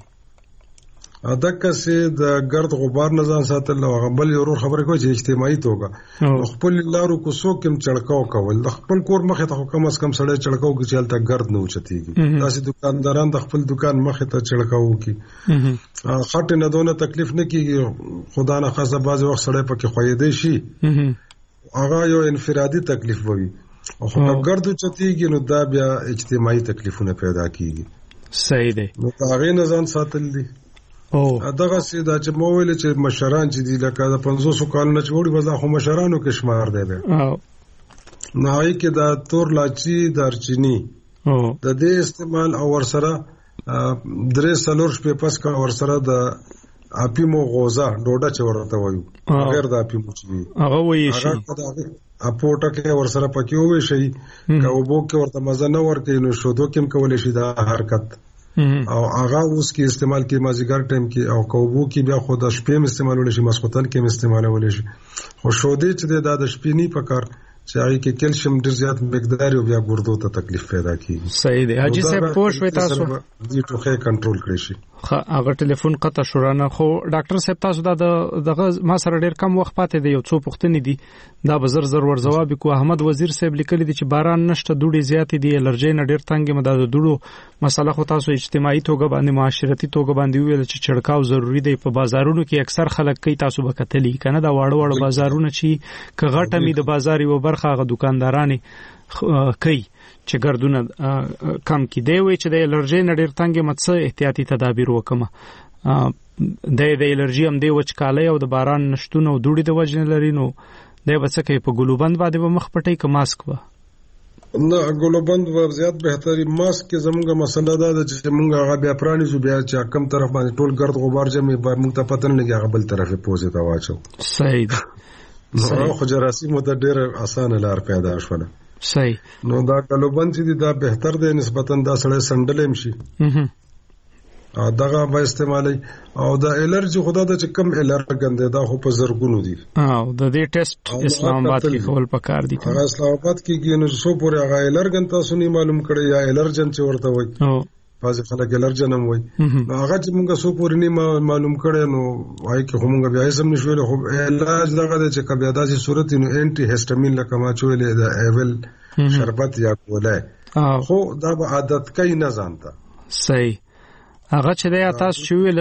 ادکه سي د ګرد غبار نه ځان ساتل او غبل یو خبره کوي چې اجتماعي توګه خپل لارو کو سو کوم چړکاو کول د خپل کور مخه ته کم اس کم سړی چړکاو کې چلته ګرد نه اوچتيږي تاسو دکانداران د خپل دکان مخه ته چړکاو کی خټ نه دونه تکلیف نه کیږي خدا نه خاصه بعض وخت سړی پکې خوېدې شي هغه یو انفرادي تکلیف وي او خو ګرد اوچتيږي نو دا بیا اجتماعي تکلیفونه پیدا کیږي صحیح دی نو هغه نه ځان ساتل دي او دغه سي دا چې مو ویل چې مشران چې دي لکه د پنځوس کالونو چې وړي وځه خو مشرانو کې شمار دی به او نهایی کې دا تور لاچی دارچینی او د دې استعمال او ورسره درې سلور شپې پس کا ورسره د اپیمو غوزا ډوډه چې ورته وایو غیر د اپیمو چې هغه وایي شي اپوټه کې ورسره پکې وې شي کاوبو کې ورته مزه نه ورکې نو شودو کې کولې شي دا حرکت او هغه اوس کې استعمال کې مازیګر ټایم کې او کوبو کې بیا خو د شپې استعمالول شي مسخوتن کې استعمالول شي خو شودې چې د شپې نه پکار چې هغه کې کیلشیم ډیر زیات مقدار او بیا ګردو ته تکلیف پیدا کیږي صحیح دی حاجی صاحب پوښ وې تاسو دې ټوخه کنټرول کړئ شي هغه ټلیفون قطع شورانه خو ډاکټر صاحب تاسو دا دغه ما سره ډیر کم وخت پاتې دی یو څو پوښتنې دي دا بزر زر ور جواب کو احمد وزیر صاحب لیکلی دي چې باران نشته دوړي زیات دي الرجی نه ډیر تنګ مده د دوړو مسله خو تاسو اجتماعي توګه باندې معاشرتي توګه باندې ویل چې چړکاو ضروری دی په بازارونو کې اکثر خلک کوي تاسو به کتلی کنه دا واړه واړه بازارونه چې کغټه می د بازار یو برخه غو دکاندارانه کوي چې ګردونه کم کې دی وي چې د الرجی نه ډیر تنګ مڅ احتیاطي تدابیر وکمه د د الرجی هم دی وچکاله او د باران نشټونه او دوړي د وجنه لري نو د بسکه په ګلوبند باندې به مخ پټي ک ماسک و نه ګلوبند و زیات بهتري ماسک کې زمونږه مسله ده چې مونږه هغه بیا پرانی زو بیا چې کم طرف باندې ټول ګرد غبار جمع به مونږ ته پته نه لګي هغه بل طرفه پوزه تا واچو صحیح نو خو جراثیم ته ډیر اسانه لار پیدا شوه صحیح نو دا ګلوبند چې دا بهتر دی نسبتا دا سړی سندلم شي دغه به استعمالي او د الرجی خدا د کم الرجن دی دا خو په زرګونو دي او د دې ټیسټ اسلام آباد کې خپل پکار دي هغه اسلام آباد کې ګینو سو پورې هغه الرجن تاسو نه معلوم کړی یا الرجن چې ورته وایي او بعض خلک الرجن هم وایي هغه چې موږ سو پورې نه معلوم کړی نو وایي کې موږ بیا یې سم نشویل خو علاج دغه چې کبه داسې صورت نو انټي هیسټامین لکه ما چویلې د ایول شربت یا کولای خو دا به عادت کوي نه ځانته صحیح هغه چې د تاسو چې ویل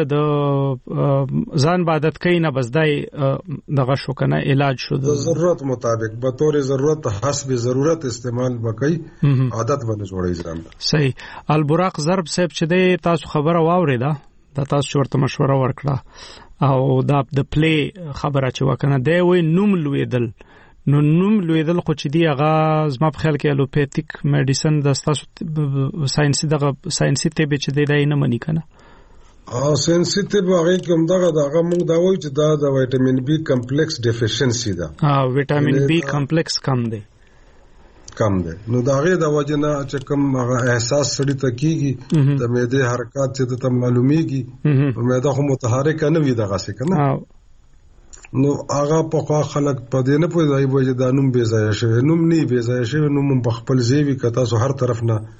د ځان عادت کوي نه بس دای دغه شو کنه علاج شو د ضرورت مطابق به طور ضرورت حسب ضرورت استعمال وکړي عادت باندې جوړي ځان صحیح البراق ضرب صاحب چې د تاسو خبره واوریدا د تاسو ورته مشوره ورکړه او دا د پلی خبره چې وکنه دی وای نوم لویدل نو نوم لویدل خو چې دی هغه زما په خیال کې الوپیتیک میډیسن د تاسو ساينسي دغه ساينسي طب چې دی نه منی کنه او ساينسي طب هغه کوم دغه دغه موږ دا وایو چې دا د وټامین بي کمپلیکس ډیفیشنسي ده ها وټامین بي کمپلیکس کم دی کم دی نو دا غي د وجنه چې کوم احساس سړی ته کیږي د معده حرکت چې ته معلومیږي معده خو متحرک نه وي دغه څه کنه نو هغه په خوا خلک په دې نه پوهیږي چې دا نوم بې ځای شوی نوم نه بې ځای شوی نوم په خپل ځای وی کته سو هر طرف نه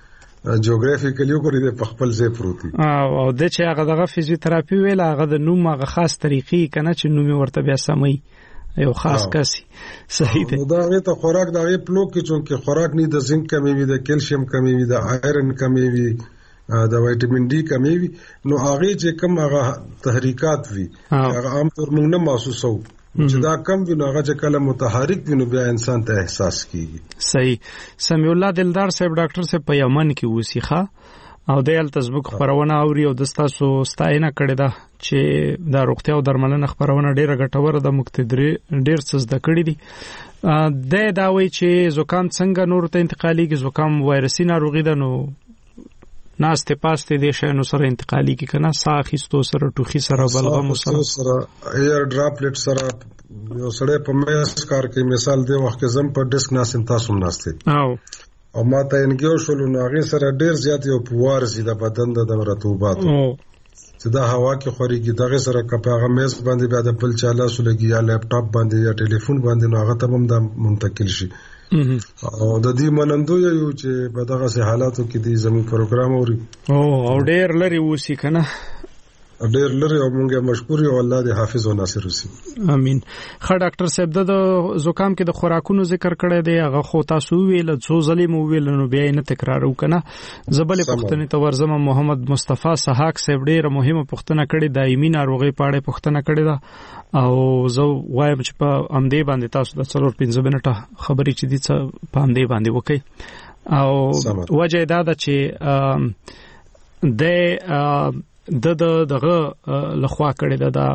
جیوګرافیکلی وګورئ د خپل ځای پروتي او د چې هغه دغه فزیوتراپي ویل هغه د نوم هغه خاص طریقې کنه چې نوم ورته بیا سمي یو خاص کسي صحیح دی دا غي ته خوراک دا غي پلو کې چې خوراک نه د زنک کمی وي د کیلشیم کمی وي د آیرن کمی وي د وټامین ډي کمی وي نو هغه چې کوم هغه تحریکات وي هغه عام طور موږ نه محسوسو چې دا کم وي نو هغه چې کله متحرک وي نو بیا انسان ته احساس کیږي صحیح سمیع الله دلدار صاحب ډاکټر صاحب په یمن کې وسیخه او د ال تسبق خبرونه اوري او د تاسو ستاینه کړې ده چې دا روغتیا او درملنه خبرونه ډیره ګټوره ده مقتدري ډیر څه زده کړې دي د دا وایي چې زکام څنګه نور ته انتقالي کې زکام وایرسي ناروغي ده نو ناسته پاسته دي شنو سره انتقالي کی کنه ساخستو سره ټوخي سره بلغم سره سره ایر ډراپلټ سره یو سره په مېس کار کې مثال دی وخت زم په ډیسک ناسم تاسو ناشته او او ماته انګیو شول نو هغه سره ډیر زیات یو پوار سي د بدن د رطوبات چې دا هوا کې خوريږي دغه سره کپاغه مېس باندې بیا د بل چاله سولګي یا لپټاپ باندې یا ټلیفون باندې نو هغه ته هم د منتقل شي او د دې منندو یو چې په دغه سه حالاتو کې د زموږ پروګرام اوري او او ډېر لري وسی کنه ډېر لري او موږ مشکور یو الله دې حافظ او ناصر وسی امين خا ډاکټر صاحب د زکام کې د خوراکونو ذکر کړی دی هغه خو تاسو ویل څو ظلم ویل نو بیا نه تکرار وکنه زبل پښتنې تورزم محمد مصطفی سحاق صاحب ډېر مهمه پښتنه کړي دایمي ناروغي پاړې پښتنه کړي دا او زه وایم چې په امدې باندې تاسو د څلور پنځه منټه خبرې چې دي څه په امدې باندې وکي او وجه دا ده چې د د دغه لخوا کړي دا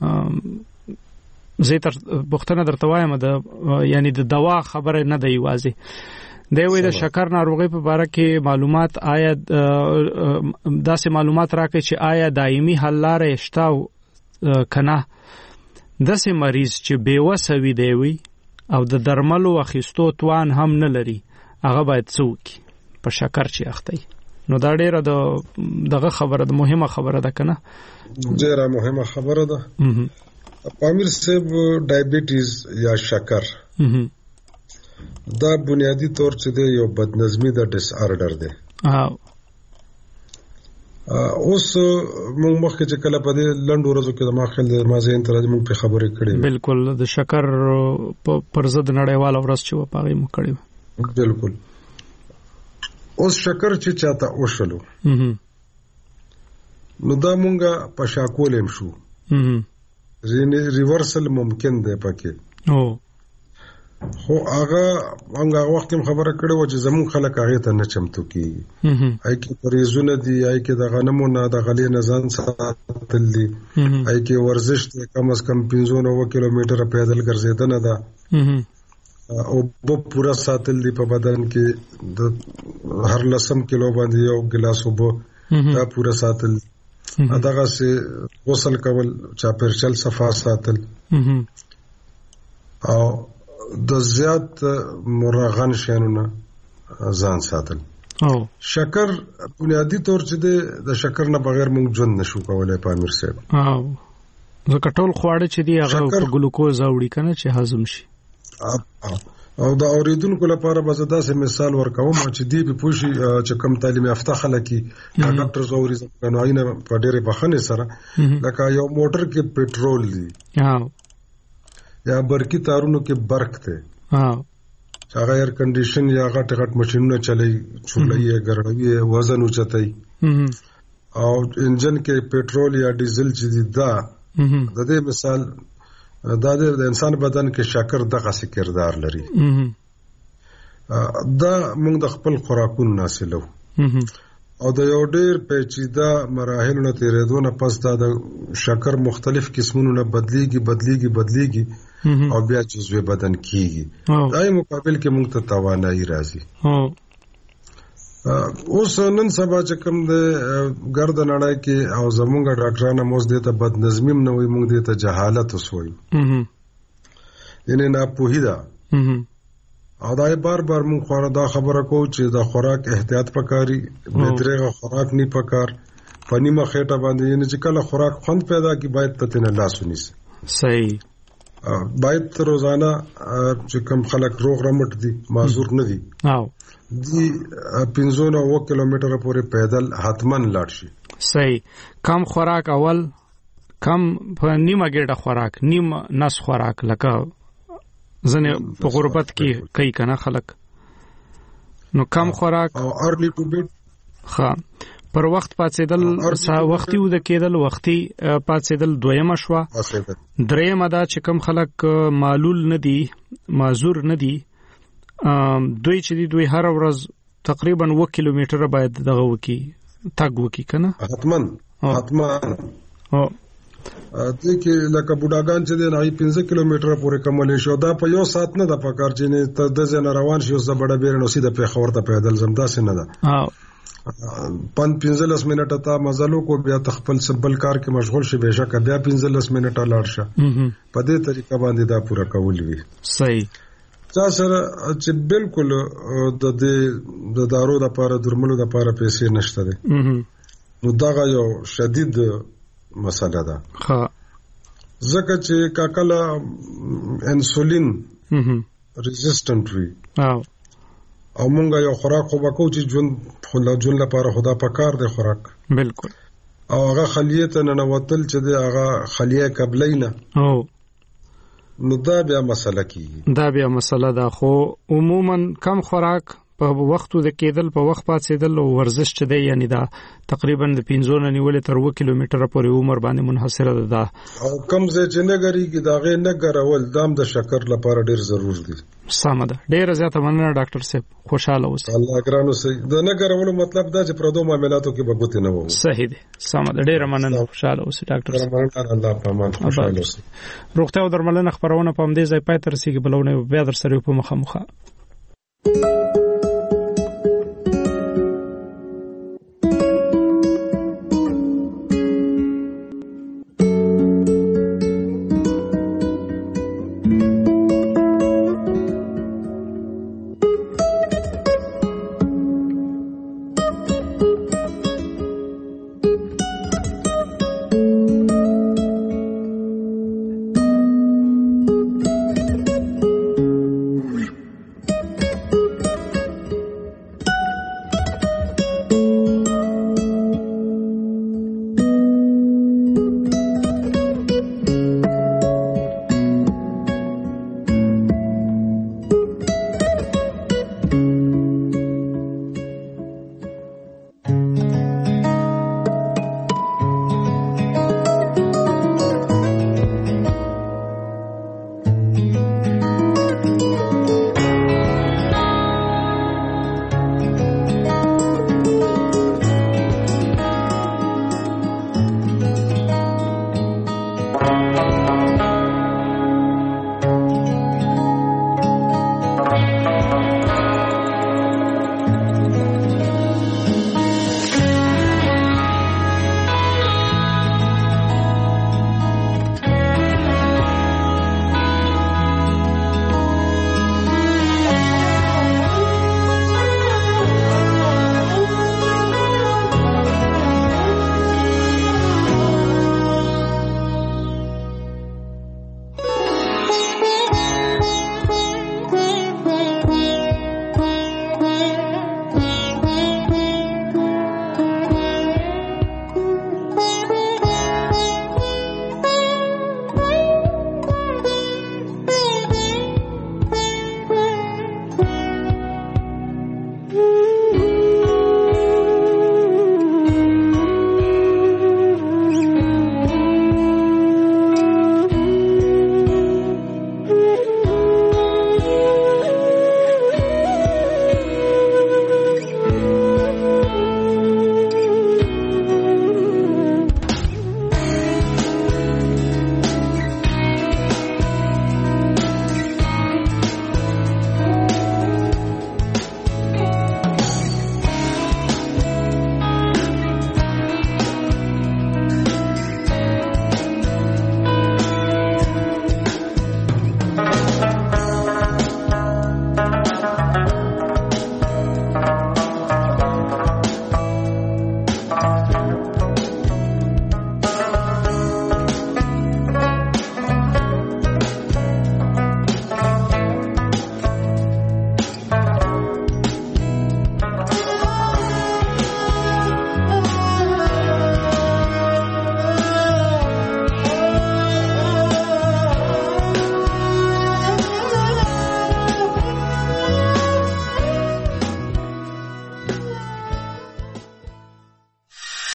زه تر بوختنه درته وایم د یعنی د دوا خبره نه دی واځي د وې د شکر ناروغي په اړه کې معلومات آیا داسې معلومات راکړي چې آیا دایمي حل لارې شته کنه داسې مریض چې بیوسه وي دی وي او د درملو اخیستو توان هم نه لري هغه باید څوک په شکر چې اخته نو دا ډیره دغه خبره ده مهمه خبره ده کنه ډیره مهمه خبره ده پامیر صاحب ډایبټیز یا شکر دا بنیادی طور چې دی یو بدنظمی د ډیس آرډر دی اوس موږ مخکې چې کله په دې لنډو ورځو کې د ماخل د مازین تر موږ په خبرې کړې بالکل د شکر پر ضد نړیواله ورځ چې و پاغي مو کړې بالکل اوس شکر چې چاته وشلو نو دا مونږه په شاکول هم شو ریورسل ممکن دی پکې او خو هغه هغه وخت هم خبره کړې و چې زمون خلک هغه ته نه چمتو کیږي آی کې پریزونه دي آی کې د غنمو نه د غلې نه ځان ساتل دي آی کې ورزش ته کم از کم پنځه نوي کیلومتره پیدل ګرځیدنه ده او په پورا ساتل دی په بدن کې د هر لسم کیلو باندې یو ګلاس وبو دا پورا ساتل دغه سي غسل کول چا پرچل صفا ساتل او د زیات مرغن شینونه ځان ساتل او شکر بنیادی طور چې د شکر نه بغیر موږ ژوند نشو کولای پامیر صاحب او زکه ټول خواړه چې دی هغه په ګلوکوز اوړي کنه چې هضم شي او دا اوریدونکو لپاره به زدا سه مثال ورکوم چې دی په پوښي چې کم تعلیم یافته خلک یا ډاکټر زوري زنه عینه په ډېرې بخنه سره لکه یو موټر کې پېټرول دی یا برقي تارونو کې برق ته ها هغه ایر کنډیشن یا غټ غټ ماشينونه چلای چولای ګرړوي وزن اوچتای او انجن کې پېټرول یا ډیزل چې دا د دې مثال دا د انسان بدن کې شکر دغه څه کردار لري دا موږ د خپل خوراکونو ناسلو او د یو ډېر پیچیده مراحل نه تیرېدونه پس دا د شکر مختلف قسمونو نه بدليږي بدليږي بدليږي او بیا جزوی بدن کیږي دای مقابل کې موږ ته توانایي راځي اوس نن سبا چې کوم د ګرد نړۍ کې او زمونږ ډاکټرانو موږ دې ته بدنظمیم نه وي موږ دې ته جهالت وسوي یعنی نه پوهیدا او دا بار بار موږ خورا دا خبره کو چې دا خوراک احتیاط پکاري بهترغه خوراک نه پکار پنی مخېټه باندې یعنی چې کله خوراک خوند پیدا کی باید ته نه لاس ونیسي صحیح باید روزانه چې کم خلک روغ رمټ دي معذور نه دي او دی پنځونه و کیلومتره پورې پیدل حتمن لاړ شي. صحیح. کم خوراک اول کم په نیمه ګډه خوراک نیم نس خوراک لکه ځنه په غربت کې کوي کنه خلک نو کم خوراک او ارلی ټو بیډ ها پر وخت پاتېدل سا وختي ود کېدل وختي پاتېدل دویمه شوا درېمه دا چې کم خلک معلول نه دي معذور نه دي دوی چې دوی هر ورځ تقریبا و کیلومتره باید دغه وکی تاګ وکی کنه حتمن حتمن او دې کې لکه بوډاګان چې دی نه پنځه کیلومتره پورې کمول شو دا په یو سات نه د پکار چې نه ته د ځنه روان شي اوس د بڑا بیرنو سیده په خور ته پیدل زمدا سي نه ده او پن پنځلس منټه تا مزلو کو بیا تخپل سبل کار کې مشغول شي بهشکه بیا پنځلس منټه لاړ شه په دې طریقه باندې دا پورا کول وی. صحیح. تا سره چې بالکل د دې د دارو د لپاره درملو د لپاره پیسې نشته دي نو دا یو شدید مسله ده. ها ځکه چې کاکله انسولین ریزिस्टنت وي او او مونږه یو خوراک خو وکړو چې جون خلا جون لپاره خدا پکار دی خوراک بالکل او هغه خلیه ته نه وتل چې دی هغه خلیه قبلینا او نو دا بیا مسله کیږي دا بیا مسله ده. خو عموما کم خوراک په وختو د کېدل په وخت پاتېدل او ورزش چې دی یعنی دا تقریبا د پنځه نه نیولې تر و کیلومتره پورې عمر باندې منحصره ده او کم ځای چې نه غریږي دا غي نه ګرول دام د شکر لپاره ډیر ضرور دي. سمه ده. ډیر زیاته مننه ډاکټر صاحب خوشاله اوسئ. الله ګرانو سي د نه ګرولو مطلب دا چې پردو معاملاتو کې بغوت نه وو. صحیح دي. سمه ده. ډیر مننه خوشاله اوسئ ډاکټر صاحب. الله پامان خوشاله اوسئ. روغتیا او درملنه خبرونه په همدې ځای پای تر رسیدي بلونه بیا در سره په مخه مخه.